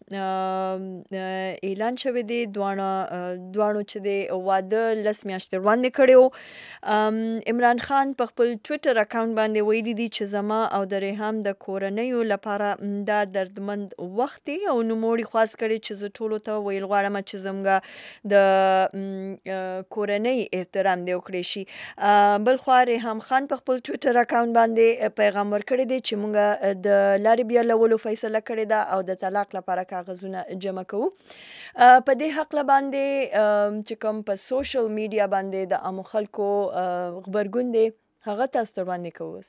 اعلان شوی دی. دواړو چې د واده 10 میاشتې وړاندې کړی و. عمران خان په خپل ټویټر اکاونټ باندې ویلي دي چې زما او د ریحام د کورنیو لپاره دا دردمند وخت دی او نوموړي خواست کړی چې زه ټولو ته ویل غواړم چې زموږ د کورنۍ احترام دی وکړی شي. بلخوا ریحام خان په خپل ټویټر اکاونټ باندې پیغام ورکړی دی چې موږ د لارې بیالولو فیصله کړې ده او د طلاق لپاره کاغذونه جمع کوو. په دې حقله باندې چې کوم په سوشل میډیا باندې د عامو خلکو غبرګون دی هغه تاسو ته وړاندې کوو.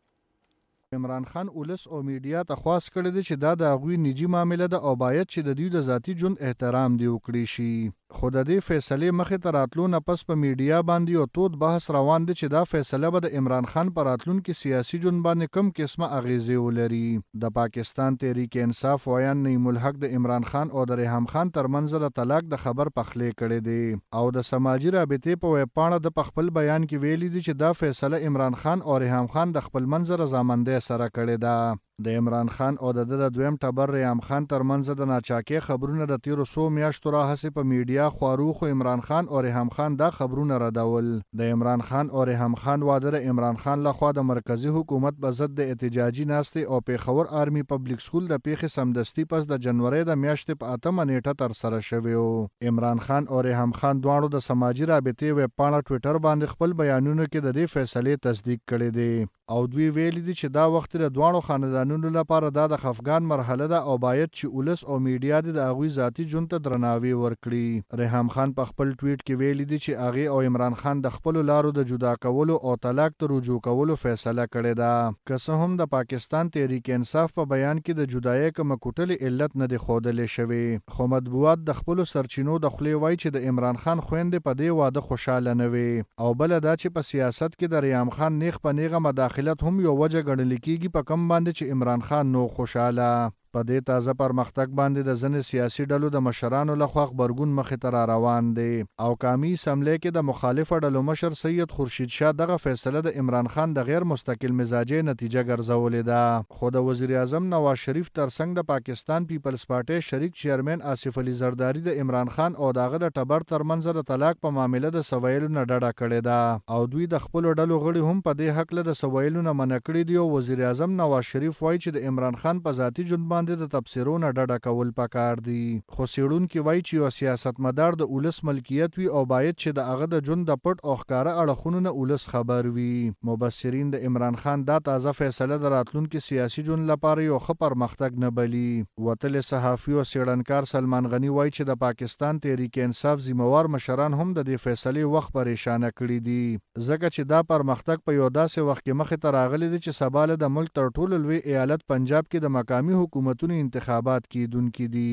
عمران خان اولس او میډیا ته خواست کړی دی چې دا د هغوی نجی معامله ده او باید چې د دوی د ذاتي ژوند احترام دی وکړي شي. خو د دې فیصلې مخې ته راتلو نه پس په میډیا باندې یو تود بحث روان دی چې دا فیصله به د عمران خان په راتلونکي سیاسي ژوند باندې کوم قسمه اغیزې ولري. د پاکستان تحریک انصاف ویان نعیم الحق د عمران خان او د ریحام خان ترمنځ د طلاق د خبر پخلی کړی دی او د سماجی رابطې په ویبپاڼه د خپل بیان کې ویلي دي چې دا فیصله عمران خان او ریحام خان د خپل منځ رضامندۍ سره کړې ده. د عمران خان او د دویم ټبر ریحام خان ترمنځ د ناچاکۍ خبرونه د تیرو 100 میاشتو راهیسې په میډیا خورو خو عمران خان او ریحام خان دا خبرونه ردول. د عمران خان او ریحام خان واده د عمران خان لخوا د مرکزی حکومت په ضد د احتجاجي ناستې او پیښور آرمي پبلک سکول د پیښې سمدستي پس د جنوري د میاشتې په 8 نیټه تر سره شوی و. عمران خان او ریحام خان دواړو د سماجی رابطې ویبپاڼه ټویټر باندې خپل بیانونو کې د دې فیصلې تصدیق کړی دی او دوی ویلي دي چې دا وخت د دواړو خاندانونو لپاره دا د خفګان مرحله ده او باید چې اولس او میډیا د هغوی ذاتي ژوند ته درناوی ورکړي. ریحام خان په خپل ټویټ کې ویلي دي چې هغې او عمران خان د خپلو لارو د جدا کولو او طلاق ته رجوع کولو فیصله کړې ده. که څه هم د پاکستان تحریک انصاف په بیان کې د جدایۍ کومه کوټلې علت نه دی ښودلی شوی، خو مطبوعات د خپلو سرچینو د خولې وایي چې د عمران خان خویندې په دې واده خوشحاله نه وي او بله دا چې په سیاست کې د ریحام خان نیغ په نیغه مداخلت هم یو وجه ګڼل کېږي په کم باندې چې عمران خان نو خوشاله. په دې تازه پرمختګ باندې د ځینې سیاسي ډلو د مشرانو لخوا غبرګون مخې ته را روان دی او قومي اسمبلی کې د مخالفه ډلو مشر سید خورشید شاه دغه فیصله د عمران خان د غیر مستقل مزاجي نتیجه ګرځولې ده. خو د وزیر اعظم نواز شریف ترڅنګ د پاکستان پیپلز پارټي شریک چیرمن آصف علي زرداری د عمران خان او دغه د ټبر ترمنځ د طلاق په معاملې د سویلو نه ډډه کړې ده او دوی د خپل ډلو غړي هم په دې حق له د سویلو نه منع کړي دي او وزیر اعظم نواز شریف وایي چې د عمران خان په ذاتي ژوند باندې د تبصرونه ډډه کول پکار دي. خو څېړونکي وایي چې یو سیاستمدار د اولس ملکیت وي او باید چې د هغه د ژوند د پټ او ښکاره اړخونو نه اولس خبر وي. مبصرین د عمران خان دا تازه فیصله د راتلونکي سیاسي ژوند لپاره یو ښه پرمختګ نه بلي. وتلې صحافي او څېړنکار سلمان غني وایي چې د پاکستان تحریک انصاف ذمہوار مشران هم د دې فیصلې وخت پریشانه کړي دي ځکه چې دا پرمختګ په یو داسې وخت کې مخې ته راغلی دی چې سبا له د ملک تر ټولو لوی ایالت پنجاب کې د مقامي حکومتونو انتخابات کیدونکي دي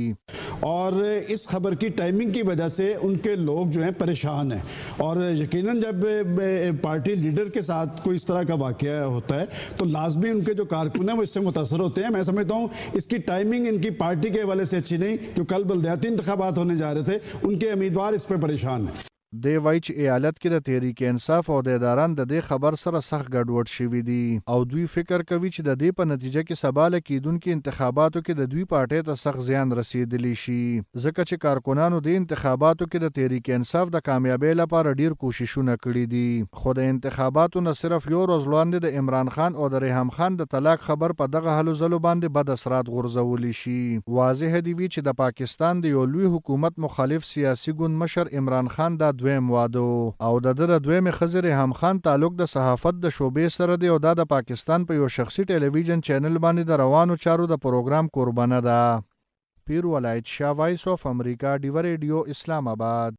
और इस खबर की टाइमिंग की वजह से उनके लोग जो हैं परेशान हैं और यकीनन जब पार्टी लीडर के साथ कोई इस तरह का वाकया होता है तो लाजमी उनके जो कारकुन हैं वो इससे मुतासर होते हैं. मैं समझता हूँ इसकी टाइमिंग इनकी पार्टी के हवाले से अच्छी नहीं. जो कल बलदियाती इंतखाबात होने जा रहे थे उनके उम्मीदवार इस पर परेशान हैं. دی وایي چې ایالت کې د تحریک انصاف عہدیداران د دې خبر سره سخت ګډوډ شوي دي او دوی فکر کوي چې د دې په نتیجه کې سبا له کیدونکو انتخاباتو کې د دوی پارټۍ ته سخت زیان رسیدلی شي ځکه چې کارکونانو د انتخاباتو کې د تحریک انصاف د کامیابی لپاره ډیر کوششونه کړي دي خو د انتخاباتو نه صرف یو ورځ وړاندې د عمران خان او د ریحام خان د طلاق خبر په دغه هلو ځلو باندې بد اثرات غورځولی شي واضح دی وی چې د پاکستان د یو لوی حکومت مخالف سیاسي ګوند مشر عمران خان د دویم واده او د دویم ښځې ریحام خان تعلق د صحافت د شعبې سره دی او د پاکستان په یو شخصي ټلویزیون چینل باندې د روانو چارو د پروګرام قربانه ده پیر ولایت شاه وایس اف امریکا ډیو ریډیو اسلام آباد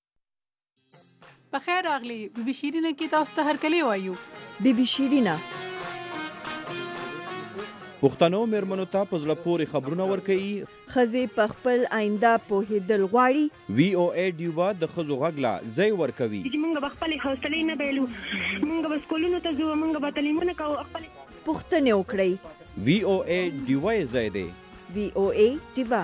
بخیر راغلی بی بی شیرینه کې تاسو ته هرکلی وایو بی بی شیرینه پښتنو مېرمنو ته په زړه پورې خبرونه ورکوي ښځې په خپل آینده پوهېدل غواړي وی او ای ډیوا د ښځو غږ لا ځای ورکوي چې موږ به خپلې حوصلې نه بایلو موږ به سکولونو ته ځو موږ به تعلیمونه کوو خپلې پوښتنې وکړئ وی او ای ډیوا یې ځای دی وی او ای ډیوا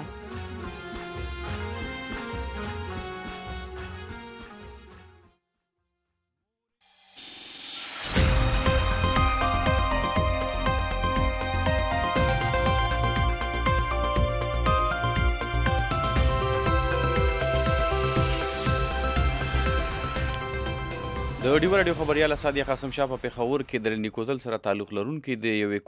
د ډیو راډیو خبريال صادق قاسم شاه په پېښور کې د نیکوتل سره تعلق لرونکي د یوې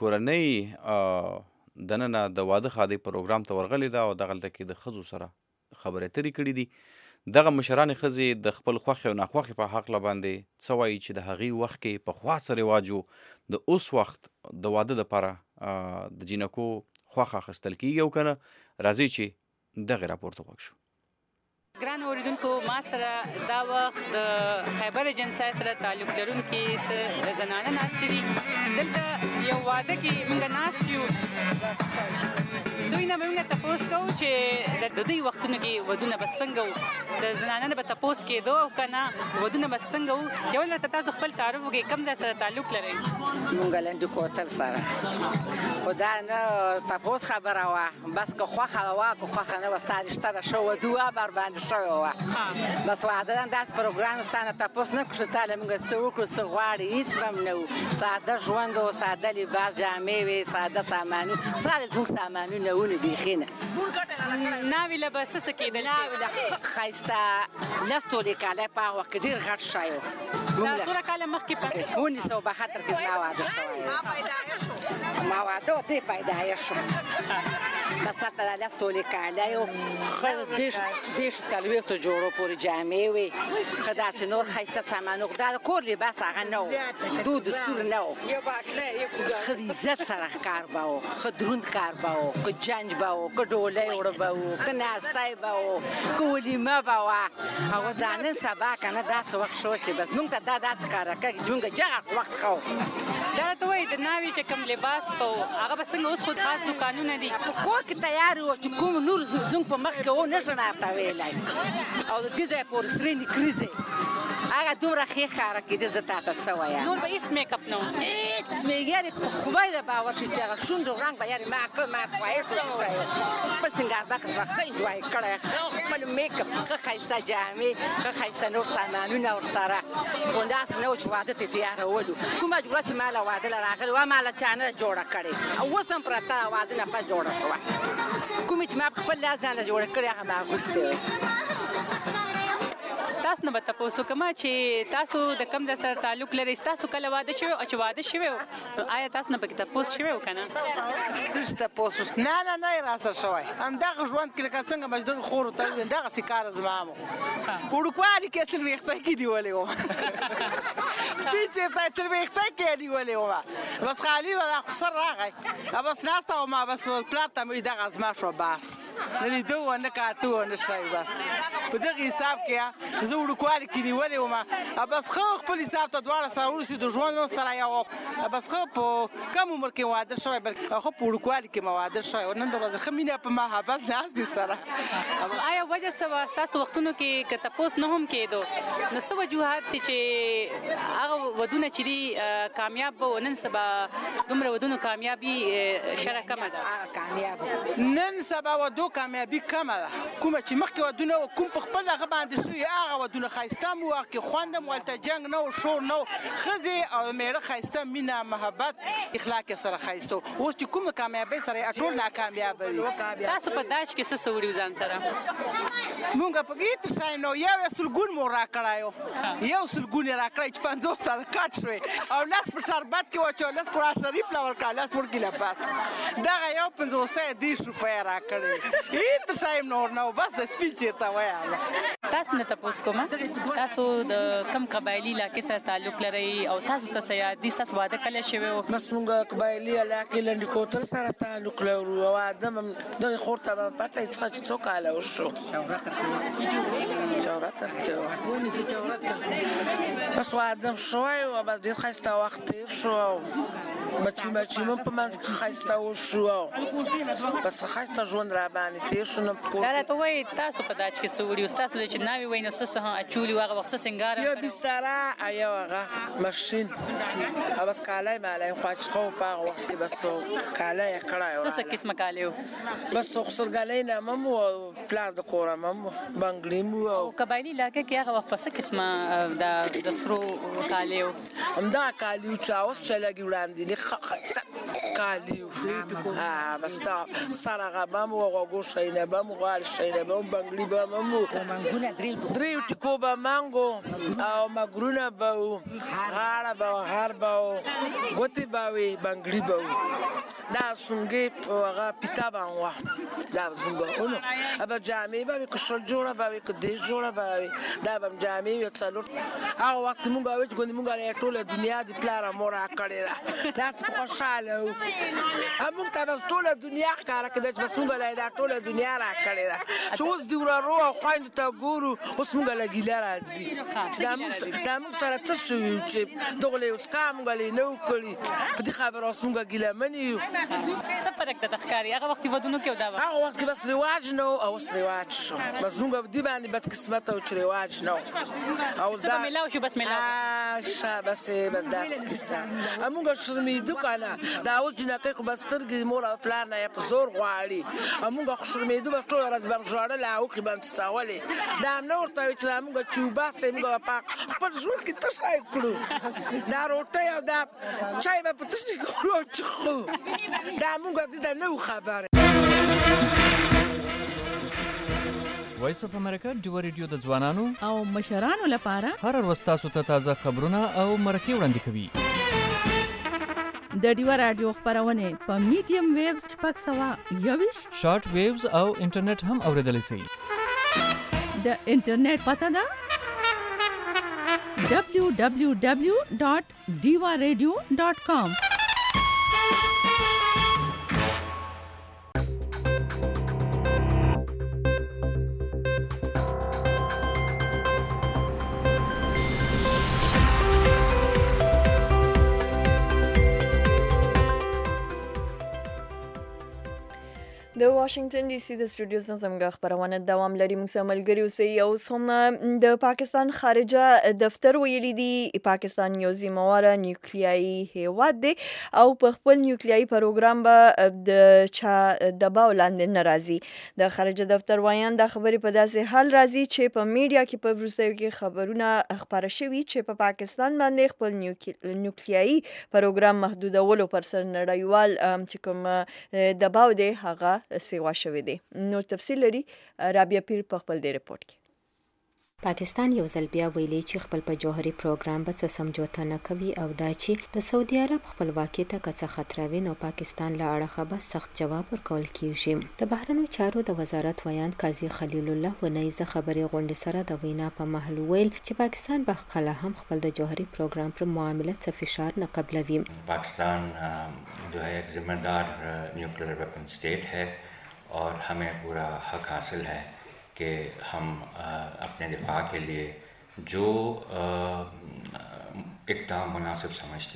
کورنۍ دننه د واده خادي پروګرام ته ورغلې ده او دغلته کې د ښځو سره خبرې اترې کړې دي دغه مشرانې ښځې د خپل خوښې او ناخوښې په هکله باندې څه وایي چې د هغې وخت کې پخوا څه رواج و د اوس وخت د واده دپاره د جینکو خوښه اخیستل کېږي او که نه راځئ چې دغې راپور ته غوږ شو ګران اوریدونکو ما سره دا وخت د خیبر ایجنسی سره تعلق لرونکي زنانه ناستې دي دلته یو واده کې موږ ناست یو دوی نه به موږ تپوس کوو چې د دوی وختونو کې ودونه به څنګه وو د زنانه نه به تپوس کېدو او که نه ودونه به څنګه وو یو ورته تاسو خپل تعارف وکړئ کوم ځای سره تعلق لرئ موږ لنډي کوتل سره خو دا نه تپوس خبره وه بس که خوښه وه که خوښه نه وه ستا رشته به ښه ودوه برباندې شوې وه بس واده داسې پروګرام ستا نه تپوس نه کړو تا له موږ څه وکړو څه غواړې هېڅ به هم نه وو ساده ژوند و ساده لباس جامې وې ساده سامانونه ساده زموږ سامانونه ونه بیخي نه ناوې له به څه کېدل ناوې له ښایسته لس تولې کالی په هغه وخت کې ډېر غټ شی و دا څومره کاله مخکې 1972 کې زما واده شوی ما واده و پرې پیدایښت شو بس هلته لس تولې کالی و ښه دېرش څلوېښتو جوړو پورې جامې وې ښه داسې نور ښایسته سامان دا د کور لباس هغه نه و دود دستور نه و ښه د عزت سره ښکار به و ښه دروند کار به و که جنج به و که ډولۍ وړه به و که ناستی به و که ولیمه به وه هغه اوس دا نن سبا که نه داسې وخت شو چې بس موږ ته دا داسې ښکاره کوي چې موږ جغه وخت ښه و دا راته وایي د ناوې چې کوم لباس به و هغه به څنګه اوس خو خاص دوکانونه دي په کور کې تیار و چې کوم نور زموږ په مخ کې و نه شم ورته ویلی او د دې ځای پورې سرې نیکریزې هغه دومره ښې ښکاره کېده زه تا ته څه وایم نور به هېڅ میک اپ نه و هېڅ یارې په خدای د باور شي چې هغه شونډو رنګ به یارې ما خواهش وکړی خپل سینګار بکس به ښه انجوای کړی ښه خپل میک اپ ښه ښایسته جامې ښه ښایسته نور سامانونه ورسره خو داسې نه و چې واده ته تیارولو کومه جوړه چې ما له واده له راغلې وه ما له چا نه جوړه کړې او اوس هم پرته واده نه پس جوړه شوه کومې چې ما په خپل لاس ځانله جوړه کړې هغه ما اغوستې وې تاسو نه به تپوس وکړم چې تاسو د کوم ځای سره تعلق لرئ ستاسو کله واده شوی او چې واده شوی و آیا تاسو نه پکې تپوس شوی و که نه هېڅ تپوس نه یې راسره شوی همدغه ژوند کې لکه څنګه به چې دغه خور ورته وویل دغسې کار زما هم په وړوکوالي کې څلوېښتی کې نیولې وم سپین چېرته څلوېښتی کې یې نیولې ومه بس خالي وه دا خسر راغی بس ناسته وم بس پلار ته مې دغه زما شوه بس نه لیدو و نه کاته و نه شی بس په دغه حساب کې زه وړوکوالي کې نیولې ومه بس ښه خپل حساب ته دواړه سره ورسېدو ژوند هم سره یو بس ښه په کم عمر کې واده شوی بلکې ښه په وړوکوالي کې مې واده شوی نن د ورځې ښه مینه په محبت ناست دي سره آیا وجه څه وه ستاسو وختونو کې که تپوس نه هم کېدو نو څه وجوهات دي چې هغه ودونه چې دي کامیاب به نن سبا دومره ودونو کامیابي شرح کمه ده نن سبا ودو کامیابي کمه ده کومه چې مخکې ودونه کوم په خپل هغه باندې شوي هغه ودونه ښایسته مو وخت کې خوند هم ولته جنګ نه و شور نه و ښځې او میړه ښایسته مینه محبت اخلاق یې سره ښایسته و اوس چې کومه کامیابۍ سره یې ټول ناکامیابه دي. تاسو په داج کې څه څه وړي ځان سره؟ مونږ په هېڅ شی نه یو یې سلګون مو راکړی یو سلګون یې راکړی چې 50 ساله کټ شوې او لس په شربت کې واچو لس قرآن شریف له ورکړه لس ورکیله بس دغه یو 50 روپۍ راکړی هېڅ شی نور نه و بس د سپي چېرته ویاله. تاسو نه تپوس کوم تاسو د کوم قبایلي علاقې سره تعلق لرئ او تاسو ته څه یاد دي ستاسو واده کله شوی و؟ بس مونږ قبایلي علاقې لنډي کوتل سره تعلق لرو او واده دغې خور ته به پته یې څخه چې څو کاله وشو چورتر کې بس واده م شوی و بس ډېر ښایسته وخت تېر شو او بچي مو په منځ کې ښایسته وشو او بس ښایسته ژوند راباندې تېر شو. دا راته وایي تاسو په داج کې څه وړي اوس تاسو چې ناوې وایي نو څه هم اچولي و هغه وخت څه سینګار یو بستره او یو هغه ماشین او بس کالی مالی خواچخه و په هغه وخت کې بس کالی یې کړی و څه کسمه کالی و بس خسرګلۍ نه هم و پلار د کوره هم و بنګړي مو او قبایلي علاقې کې هغه وخت په څه قسمه د سرو کالی و؟ همدغه کالي و چې اوس چې لږ وړاندې ښایسته کالي و بس دا سر هغه به هم و غوږو شینه به هم غاړې شینه به هم بنګړي به هم و درې ټیکو به منګو او مګرونه به و غاړه به و هر به و ګوتې به وې بنګړي به و دا سونګې هغه پیته به وه دا زنګونو به جامې به وې که شل جوړه به وې که 10 جوړه به وې دا به هم جامې وې څلور هغه وخت کې مونږ وایو چې ګوندې مونږ یې ټوله دنیا د پلاره مو راکړې ده داسې خوشحاله وو مونږ ته بس ټوله دنیا ښکاره کېده چې بس مونږ له یې دا ټوله دنیا راکړې ده چې اوس د ورارو او خویندو ته ګورو اوس مونږ له ګیله راځي چې دا مونږ سره څه شوي وو چې دغه له اوس کا مونږ له یې نه وو کړي په دې خبره اوس مونږ ګیلهمن یو. څه فرق درته ښکاري هغه وخت ودونو کې او دا وخت؟ هغه وخت کې بس رواج نه و او اوس رواج شو بس مونږ په دې باندې بدقسمته وو چې رواج نه و او څه به میلاو شو بس میلاو شه بس داسې کیسه مونږ شرمېدو که نه دا اوس جنکۍ خو بس سترګې مور او پلار نه یې په زور غواړي مونږ خو شرمېدو بس ټوله ورځ به ژړلې اوښې به څڅولې دا نه ورته وایي چې دا مونږ چې وباسئ مونږ به په خپل ژوند کې تشی کړو دا روټۍ او دا چای به په تشي کې خورو او څښو دا مونږ دې ته نه وو خبره. وایس اف امریکا ډیو ریډیو د ځوانانو او مشرانو لپاره هر ورځ تاسو ته تازه خبرونه او مرکې وړاندې کوي. د ډیو رادیو خبرونه په میډیم ویوز 621 شارټ ویوز او انټرنیټ هم اوریدلی شئ. د انټرنیټ پته ده www.diwaradio.com. د واشنگټن ډي سي د سټوډیوز نه زموږ خبرونه دوام لري. موږ سره ملګري اوسئ. اوس هم د پاکستان خارجه دفتر ویلي دي پاکستان یو ذمہواره نیوکلیایي هیواد دی او په خپل نیوکلیایي پروګرام به د چا دباو لاندې نه راځي. د خارجه دفتر وایان دا خبرې په داسې حال راځي چې په میډیا کې په وروستیو کې خبرونه خپاره شوي چې په پاکستان باندې خپل نیوکلیایي پروګرام محدودولو پر سر نړیوال چې کوم دباو دی هغه سیوا شوی دی. نور تفصیل لري رابعه پیر په خپل دی رپورت کې. پاکستان یو ځل بیا ویلي چې خپل په جوهري پروګرام به څه سمجوته نه کوي او دا چې د سعودي عرب خپلواکۍ ته که څه خطر وي نو پاکستان له اړخه به سخت جواب ورکول کیږي. د بهرنیو چارو د وزارت ویان قاضي خلیل الله ونیزه خبري غونډې سره د وینا په محل ویل چې پاکستان به کله هم خپل د جوهري پروګرام پر معاملې څه فشار نه قبلوي. پاکستان جو ہے ایک ذمہ دار نیوکلیئر ویپن स्टेट है और हमें पूरा हक हासिल है कि हम अपने दिफा के लिए जो इक़दाम मुनासिब समझते हैं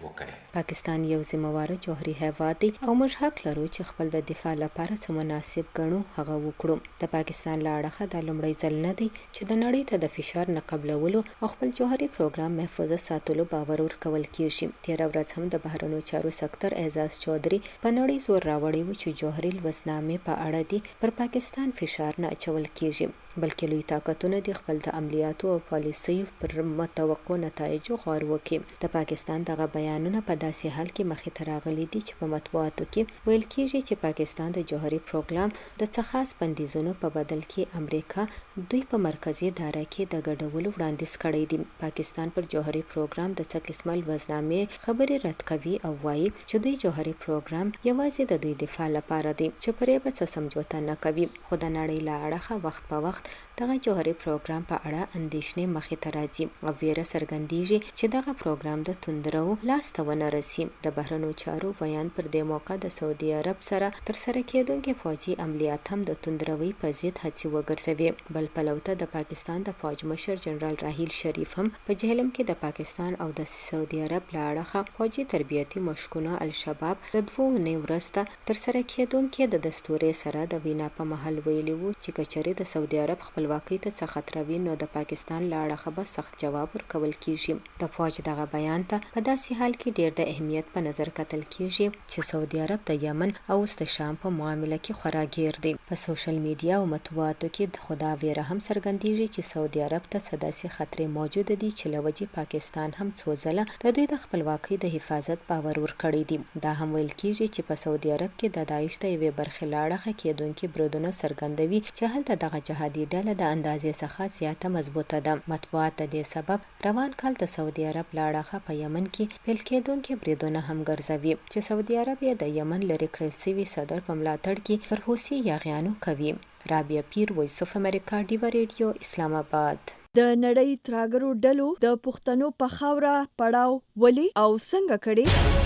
وکړي. پاکستان یو ذمہوار جوهري هیواد دی او موږ حق لرو چې خپل د دفاع لپاره څه مناسب ګڼو هغه وکړو. د پاکستان له اړخه دا لومړی ځل نه دی چې د نړۍ ته د فشار نه قبلولو او خپل جوهري پروګرام محفوظ ساتلو باور ورکول کیږي. تېره ورځ هم د بهرنیو چارو سکتر اعزاز چودھری په نړۍ زور راوړی و چې جوهري لوزنامې په اړه دی پر پاکستان فشار نه اچول کیږي، بلکې لوی طاقتونه د خپل د عملیاتو او پالیسیو پر متوقع نتایجو غور وکړي. د پاکستان دغه بیانونه په داسې حال کې مخې ته راغلي دي چې په مطبوعاتو کې ویل کیږي چې پاکستان د جوهري پروګرام د څه خاص بندیزونو په بدل کې امریکا دوی په مرکزی اداره کې د ګډولو وړاندیز کړی دی. پاکستان پر جوهري پروګرام د څه قسمه لوزنامې خبرې رد کوي او وایي چې دوی جوهري پروګرام یوازې د دوی دفاع لپاره دی چې پرې به څه سمجوته نه کوي. خو د نړۍ له اړخه وخت په وخت دغه جوهري پروګرام په اړه اندېښنې مخې ته راځي او ویره څرګندېږي چې دغه پروګرام د توندرو لاس ته ونه رسي. د بهرنیو چارو ویان پر دې موقع د سعودي عرب سره ترسره کېدونکي فوجي عملیات هم د توندروي په ضد هڅې وګرځوي. بل پلو ته د پاکستان د فوج مشر جنرال راحیل شریف هم په جهلم کې د پاکستان او د سعودي عرب له اړخه فوجي تربیتي مشقونه الشباب د 2 اونۍ وروسته ترسره کېدونکي د دستوري سره د وینا په محل ویلي وو چې کچري د سعودي عرب خپلواکۍ ته څه خطر وي نو د پاکستان له اړخه به سخت جواب ورکول کیږي. د فوج دغه بیان ته په داسې حال کې ډېر د اهمیت په نظر کتل کیږي چې سعودي عرب د یمن او د شام په معامله کې خورا ګیر دی. په سوشل میډیا او مطبوعاتو کې د خدا ویره هم څرګندېږي چې سعودي عرب ته څه داسې خطرې موجود دي چې له وجې پاکستان هم څو ځله د دوی د خپلواکۍ د حفاظت باور ورکړی دی. دا هم ویل کیږي چې په سعودي عرب کې د داعش د یوې برخې له اړخه کېدونکي برودونه څرګندوي چې هلته دغه جهادي ډله د اندازې څخه زیاته مضبوطه ده. مطبوعات د دې سبب روان کال د سعودي عرب له اړخه په یمن کې پیل کېدونکي بریدونه هم ګرځوي چې سعودي عرب یې د یمن لرې کړل شوي صدر په ملاتړ کې پر حوثي یاغیانو کوي. رابعه پیر، وایس اف امریکا، ډیوا ریډیو، اسلام آباد. د نړۍ تراګرو ډلو د پښتنو په خاوره پړاو ولې او څنګه کړي؟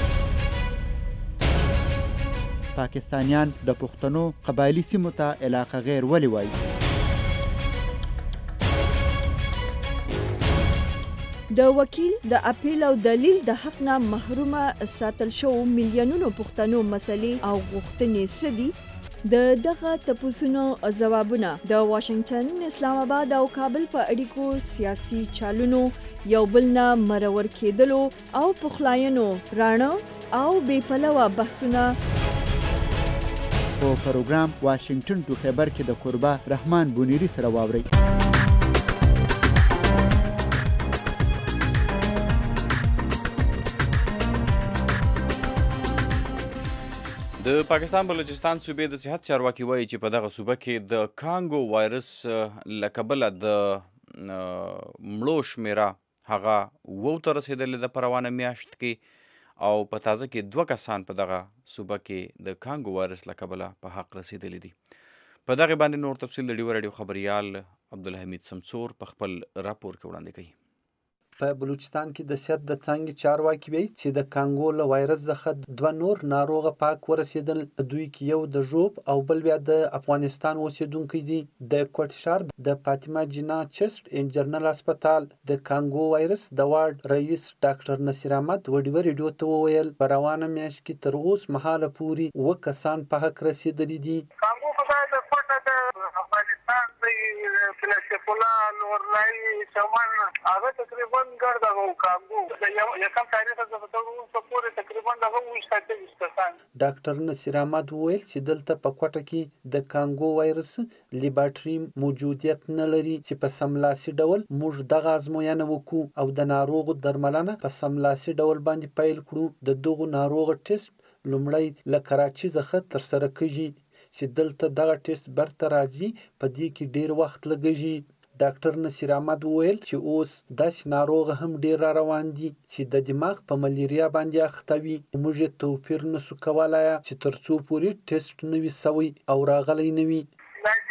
پاکستانیان د پښتنو قبایلی سیمو ته علاقه غیر ولې وایي؟ د وکیل د اپیل او دلیل د حق نه محرومه ساتل شو میلیونونو پښتنو مسلې او غوښتنې سدي. د دغه تپوسونو ځوابونه د واشنگټن، اسلام آباد او کابل په اړیکو سیاسي چالونو یو بل نه مرور کېدلو او پخلاینو رانه او بې پلوه بحثونه په پروګرام واشنگټن ټو خیبر کې د قربا رحمان بونیری سره واورئ. د پاکستان بلوچستان صوبې د صحت چارواکي وایي چې په دغه صوبه کې د کانګو وایرس له کبله د مړو شمیره هغه 7 ته رسېدلې ده په روانه میاشت کې، او په تازه کې 2 کسان په دغه صوبه کې د کانګو وایرس له کبله په حق رسېدلي دي. په دغه باندې نور تفصیل د ډیوا راډیو خبریال عبدالحمید سمسور په خپل راپور کې وړاندې کوي. په بلوچستان کې د صحت د څانګې چارواکي وایي چې د کانګو له وایرس څخه 2 نور ناروغه پاک ورسېدل. دوی کې یو د ژوب او بل بیا د افغانستان اوسېدونکی دی. د کوټ ښار د فاطمه جنا چست اینډ جنرال هسپتال د کانګو وایرس د وارډ رئیس ډاکټر نصیر احمد وډیو ریډیو ته وویل په روانه میاشت کې تر اوس مهاله پورې 2 کسان په حق رسېدلي دي. کانګو په د کوټه د افغانستان د فلسفلا نورلای شمال هغه تقریبا ګرځا وو کانګو د یکم تاریخ څخه تر اوسه پورې تقریبا دغه 28 کسان. ډاکټر نصیر احمد وویل چې دلته په کوټه کې د کانګو وایرس لیبارټري موجودیت نه لري چې په سملاسي ډول موږ دغه ازموینه وکړو او د ناروغ درملنه په سملاسي ډول باندې پیل کړو. د دغه ناروغ ټیسټ لومړی له کراچي څخه ترسره کیږي چې دلته دغه ټیسټ برته راځي، په دې کې ډیر وخت لګیږي. ډاکټر نصیر احمد وویل چې اوس داسې ناروغ هم ډیر را روان دي چې د دماغ په ملیریا باندې اخته وي. موږ توپیر نسو کولای چې ترڅو پورې ټیسټ نه وي سوی او راغلی نه وي. دا چې اوس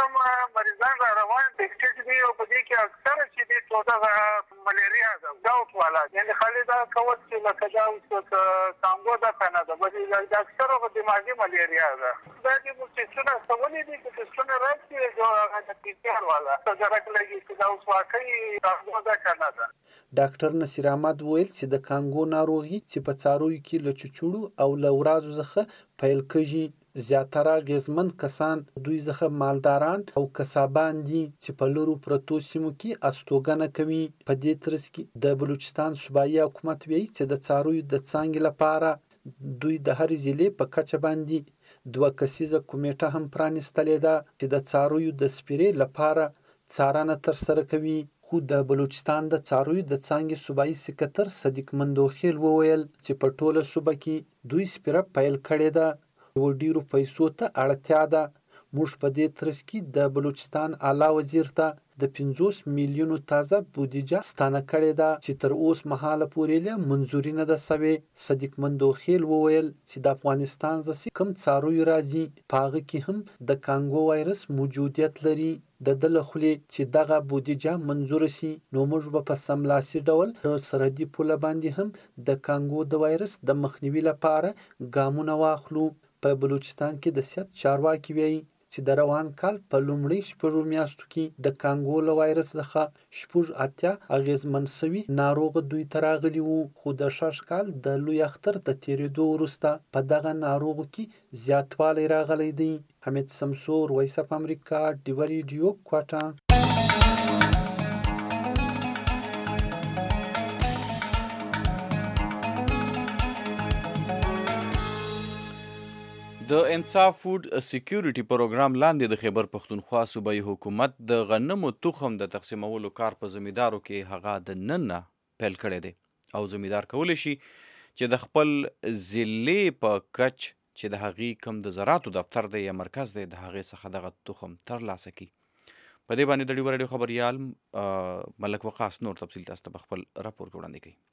کم مریضان را روان دي چې دی او په دې کې اکثر چې دی ټوټه ملیریا ده ګاوت والا یعنی خالي دا کوت چې لکه دا اوس کانګو دا کنه ده بلې دا اکثر په دماغي ملیریا ده دا چې موږ څه سوالې دي چې څه راځي جو هغه تیار والا څنګه لګي چې دا اوس واقعي کانګو دا کنه ده ډاکټر نصیر احمد ویل چې د کانګو ناروغي چې په څارویو کې له چوچوړو او له ورازو څخه پیل کېږي زیاتره اغېزمن کسان دوی څخه مالداران او کسابان دي چې په لرو پرتو سیمو کې استوګنه کوي. په دې ترڅ کې د بلوچستان صوبایي حکومت وایي چې د څارویو د څانګې لپاره دوی د هرې ضلع په کچه باندې 2 کسیزه کمیټه هم پرانیستلې ده چې د څارویو د سپیرې لپاره څارنه ترسره کوي. خو د بلوچستان د څارویو د څانګې صوبایي سکرټر صدیق مندوخیل وویل چې په ټوله صوبه کې دوی سپیره پیل کړې ده. یو ډیرو پیسو ته اړتیا ده. موږ په دې ترڅ کې د بلوچستان اعلی وزیر ته د 50 میلیونو تازه بودیجه ستانه کړې ده چې تر اوس مهاله پورې له منځوري نه ده سوې. صدیق مندوخیل وویل چې د افغانستان ځکه کم څاروي راځي په هغه کې هم د کانګو وایرس موجودیت لري. د دله خولې چې دغه بودیجه منظور شي نو موږ به په سملاسي ډول په سرحدي پوله باندې هم د کانګو د وایرس د مخنیوي لپاره ګامونه واخلو. په بلوچستان کې د صحت چارواکي وایي چې د روان کال په لومړۍ شپږو میاشتو کې د کانګو له وایرس څخه 80 اغېزمن سوي ناروغ دوی ته راغلي وو. خو د 6 کال د لوی اختر د تېرېدو وروسته په دغه ناروغو کې زیاتوالی راغلی دی. حمید سمسور، وایس اف امریکا، ډیوه ریډیو، کوټه. د انصاف فود سکیورټي پروګرام لاندې د خیبر پښتونخوا صوبایي حکومت د غنمو تخم د تقسیمولو کار په زمیدارو کې هغه د نن نه پیل کړی دی او زمیدار کولی شي چې د خپل ضلع په کچ چې د هغې کم د زراعتو دفتر دی یا مرکز دی د هغې څخه دغه تخم ترلاسه کړي. په دې باندې د ډیوه راډیو خبریال ملک وقاص نور تفصیل تاسو ته په خپل راپور کې وړاندې کوي.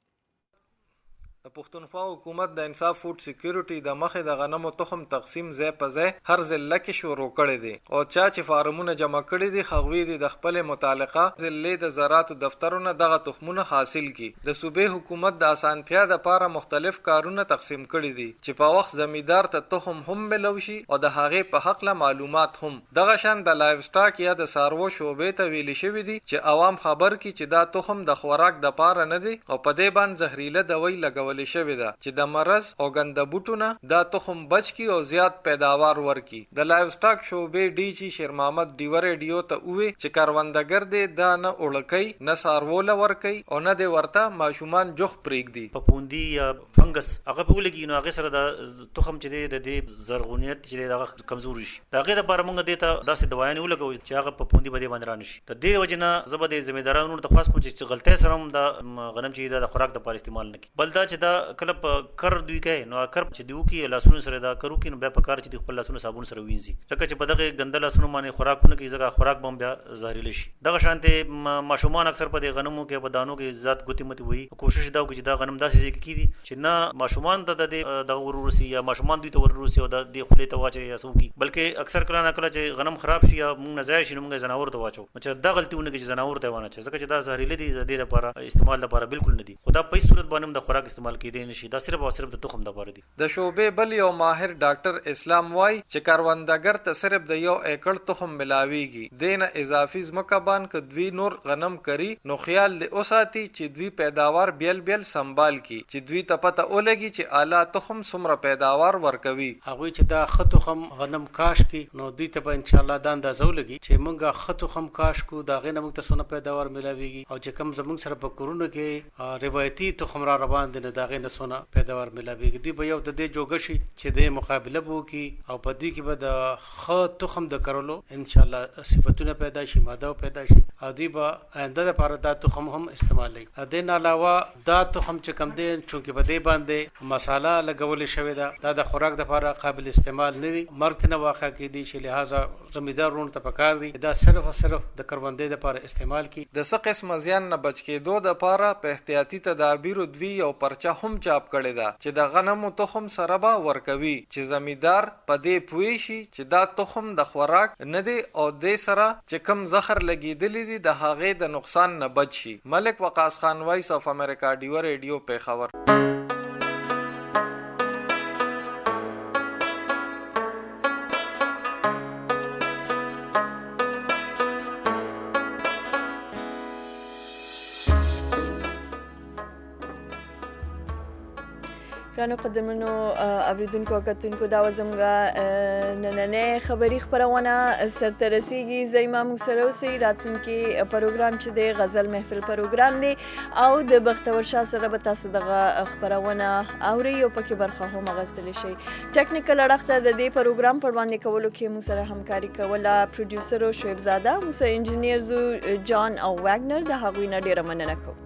د پښتونخوا حکومت د انصاف فود سکیورټي د مخې د غنمو تخم تقسیم ځای په ځای هر ضلع کې شروع کړی دی او چا چې فارمونه جمع کړي دي هغوی د خپل متعلقه ضلع د زراعتو دفترونه دغه تخمونه حاصل کړي. د صوبې حکومت د اسانتیا لپاره مختلف کارونه تقسیم کړي دي چې په وخت زمیدار ته تخم هم ملو شي او د هغې په حق له معلومات هم. دغه شان د لایف سټاک یا د څاروو شعبې ته ویلي شوي دي چې عوام خبر کړي چې دا تخم د خوراک د پاره نه دی او په دې باندې زهريله دوی لګول شوی ده چې د مرض او ګنده بوټونه دا تخم بچ کی او زیات پیداوار ورکي. د لایف سټاک شعبې ډي جی شیر محمد ډیوه ریډیو ته وې چې کاروندګر دې دا نه اړکې نه سارول ورکې او نه دې ورته ماشومان جوخ پرېږدي. پپوندي یا فنګس هغه په ولګي نو هغه سره د تخم چې د دې زرغونیت چې دغه کمزوري شي دا غي د بار مونږ دې ته داسې دوايان ولګو چې هغه پپوندي بده باندې رانه شي. د دې وجنه زبده ذمہدارانو ته خاص کوم چې غلطه سره هم د غنم چې د خوراک د لپاره استعمال نه کی بل دا چې دا کله کر دوی کوي نو کر چې دیو کې لاسونو سره دا کرو کې نو بیا په کار چې خپل لاسونو صابون سره وینځي ځکه چې په دغه ګنده لاسونو باندې خوراکونه کې ځکه خوراک بم بیا زهريل شي. دغه شانته ماشومان اکثر په دې غنمو کې په دانو کې ذات ګوتی متي وي کوشش دا وکړي چې دا غنم داسې ځای کې کیدي چې نه ماشومان د ورورسي یا ماشومان دوی ته ورورسي او د خولې ته واچي یا سوکي بلکې اکثر کله نه کله چې غنم خراب شي یا موږ نه ځای شي نو موږ زناور ته واچو چې دا غلطیونه کې زناور ته ونه چې ځکه چې دا زهريل دي د دې لپاره استعمال لپاره بالکل نه دي. خدا په صورت باندې د خوراک استعمال کېدی نشي دا صرف او صرف د تخم د لپاره دي. د شعبې بل یو ماهر ډاکټر اسلام وای چې کاروندګر ته صرف د 1 ایکړ تخم ملاويږي دینه اضافي ځمکه باندې ک دوی نور غنم کری نو خیال له اوساتی چې دوی پیداوار بیل سنبال کی چې دوی ته پته ولګي چې اعلی تخم څومره پیداوار ورکوي. هغه چې دا خطو خم غنم کاش کی نو دوی ته ان شاء الله دا اندازو لګي چې مونږه خطو خم کاش کو دا غنه مونږ ته څونه پیداوار ملاويږي او چې کم زمونږ سره په کورونو کې روایتي تخم را روان دي نه دا غنه څونه پیداوار ملاويږي. دوی به یو د دې جوګشي چې د مقابله بو کی او په دې کې به د خ تخم د کرلو ان شاء الله صفاتونه پیدا شي ماده پیدا شي او دوی به آینده لپاره دا تخم هم استعمالوي. د نه علاوه دا تخم چې کم دي چونکه په دې باندې مصالحه لګول شوی دا د خوراک لپاره قابل استعمال نه دي مرګ نه واقع کیدی شي لہذا زمیدارونو ته پکار دي دا صرف او صرف د کروندې لپاره استعمال کی. د څه قسم زیان نه بچ کېدو د لپاره په احتیاطي تدابیر دوی او پرچه هم چاپ کړې ده چې د غنمو تخم سره به ورکوي چې زمیندار په دې پوه شي چې دا تخم د خوراک نه دی او دې سره چې کم زهر لګېدلی دي د هغې د نقصان نه بچ شي. ملک وقاص خان، وایس آف امریکا، ډیوه ریډیو، پیښور. رانو قدمونو اوریدونکو کتونکو دا زموږ نننۍ خبري خپرونه سرته رسیږي. زما موږ سره اوسئ. راتلونکي پروګرام چې دی غزل محفل پروګرام دی او د بختور شاه سره به تاسو دغه خپرونه اورئ او پکې برخه هم اخیستلی شئ. ټیکنیکل اړخ ته د دې پروګرام پر وړاندې کولو کې موږ سره همکاري کوله پروډیوسر شعیب زاده، موږ سره انجینیر جان او واګنر. د هغوی نه ډیره مننه کوم.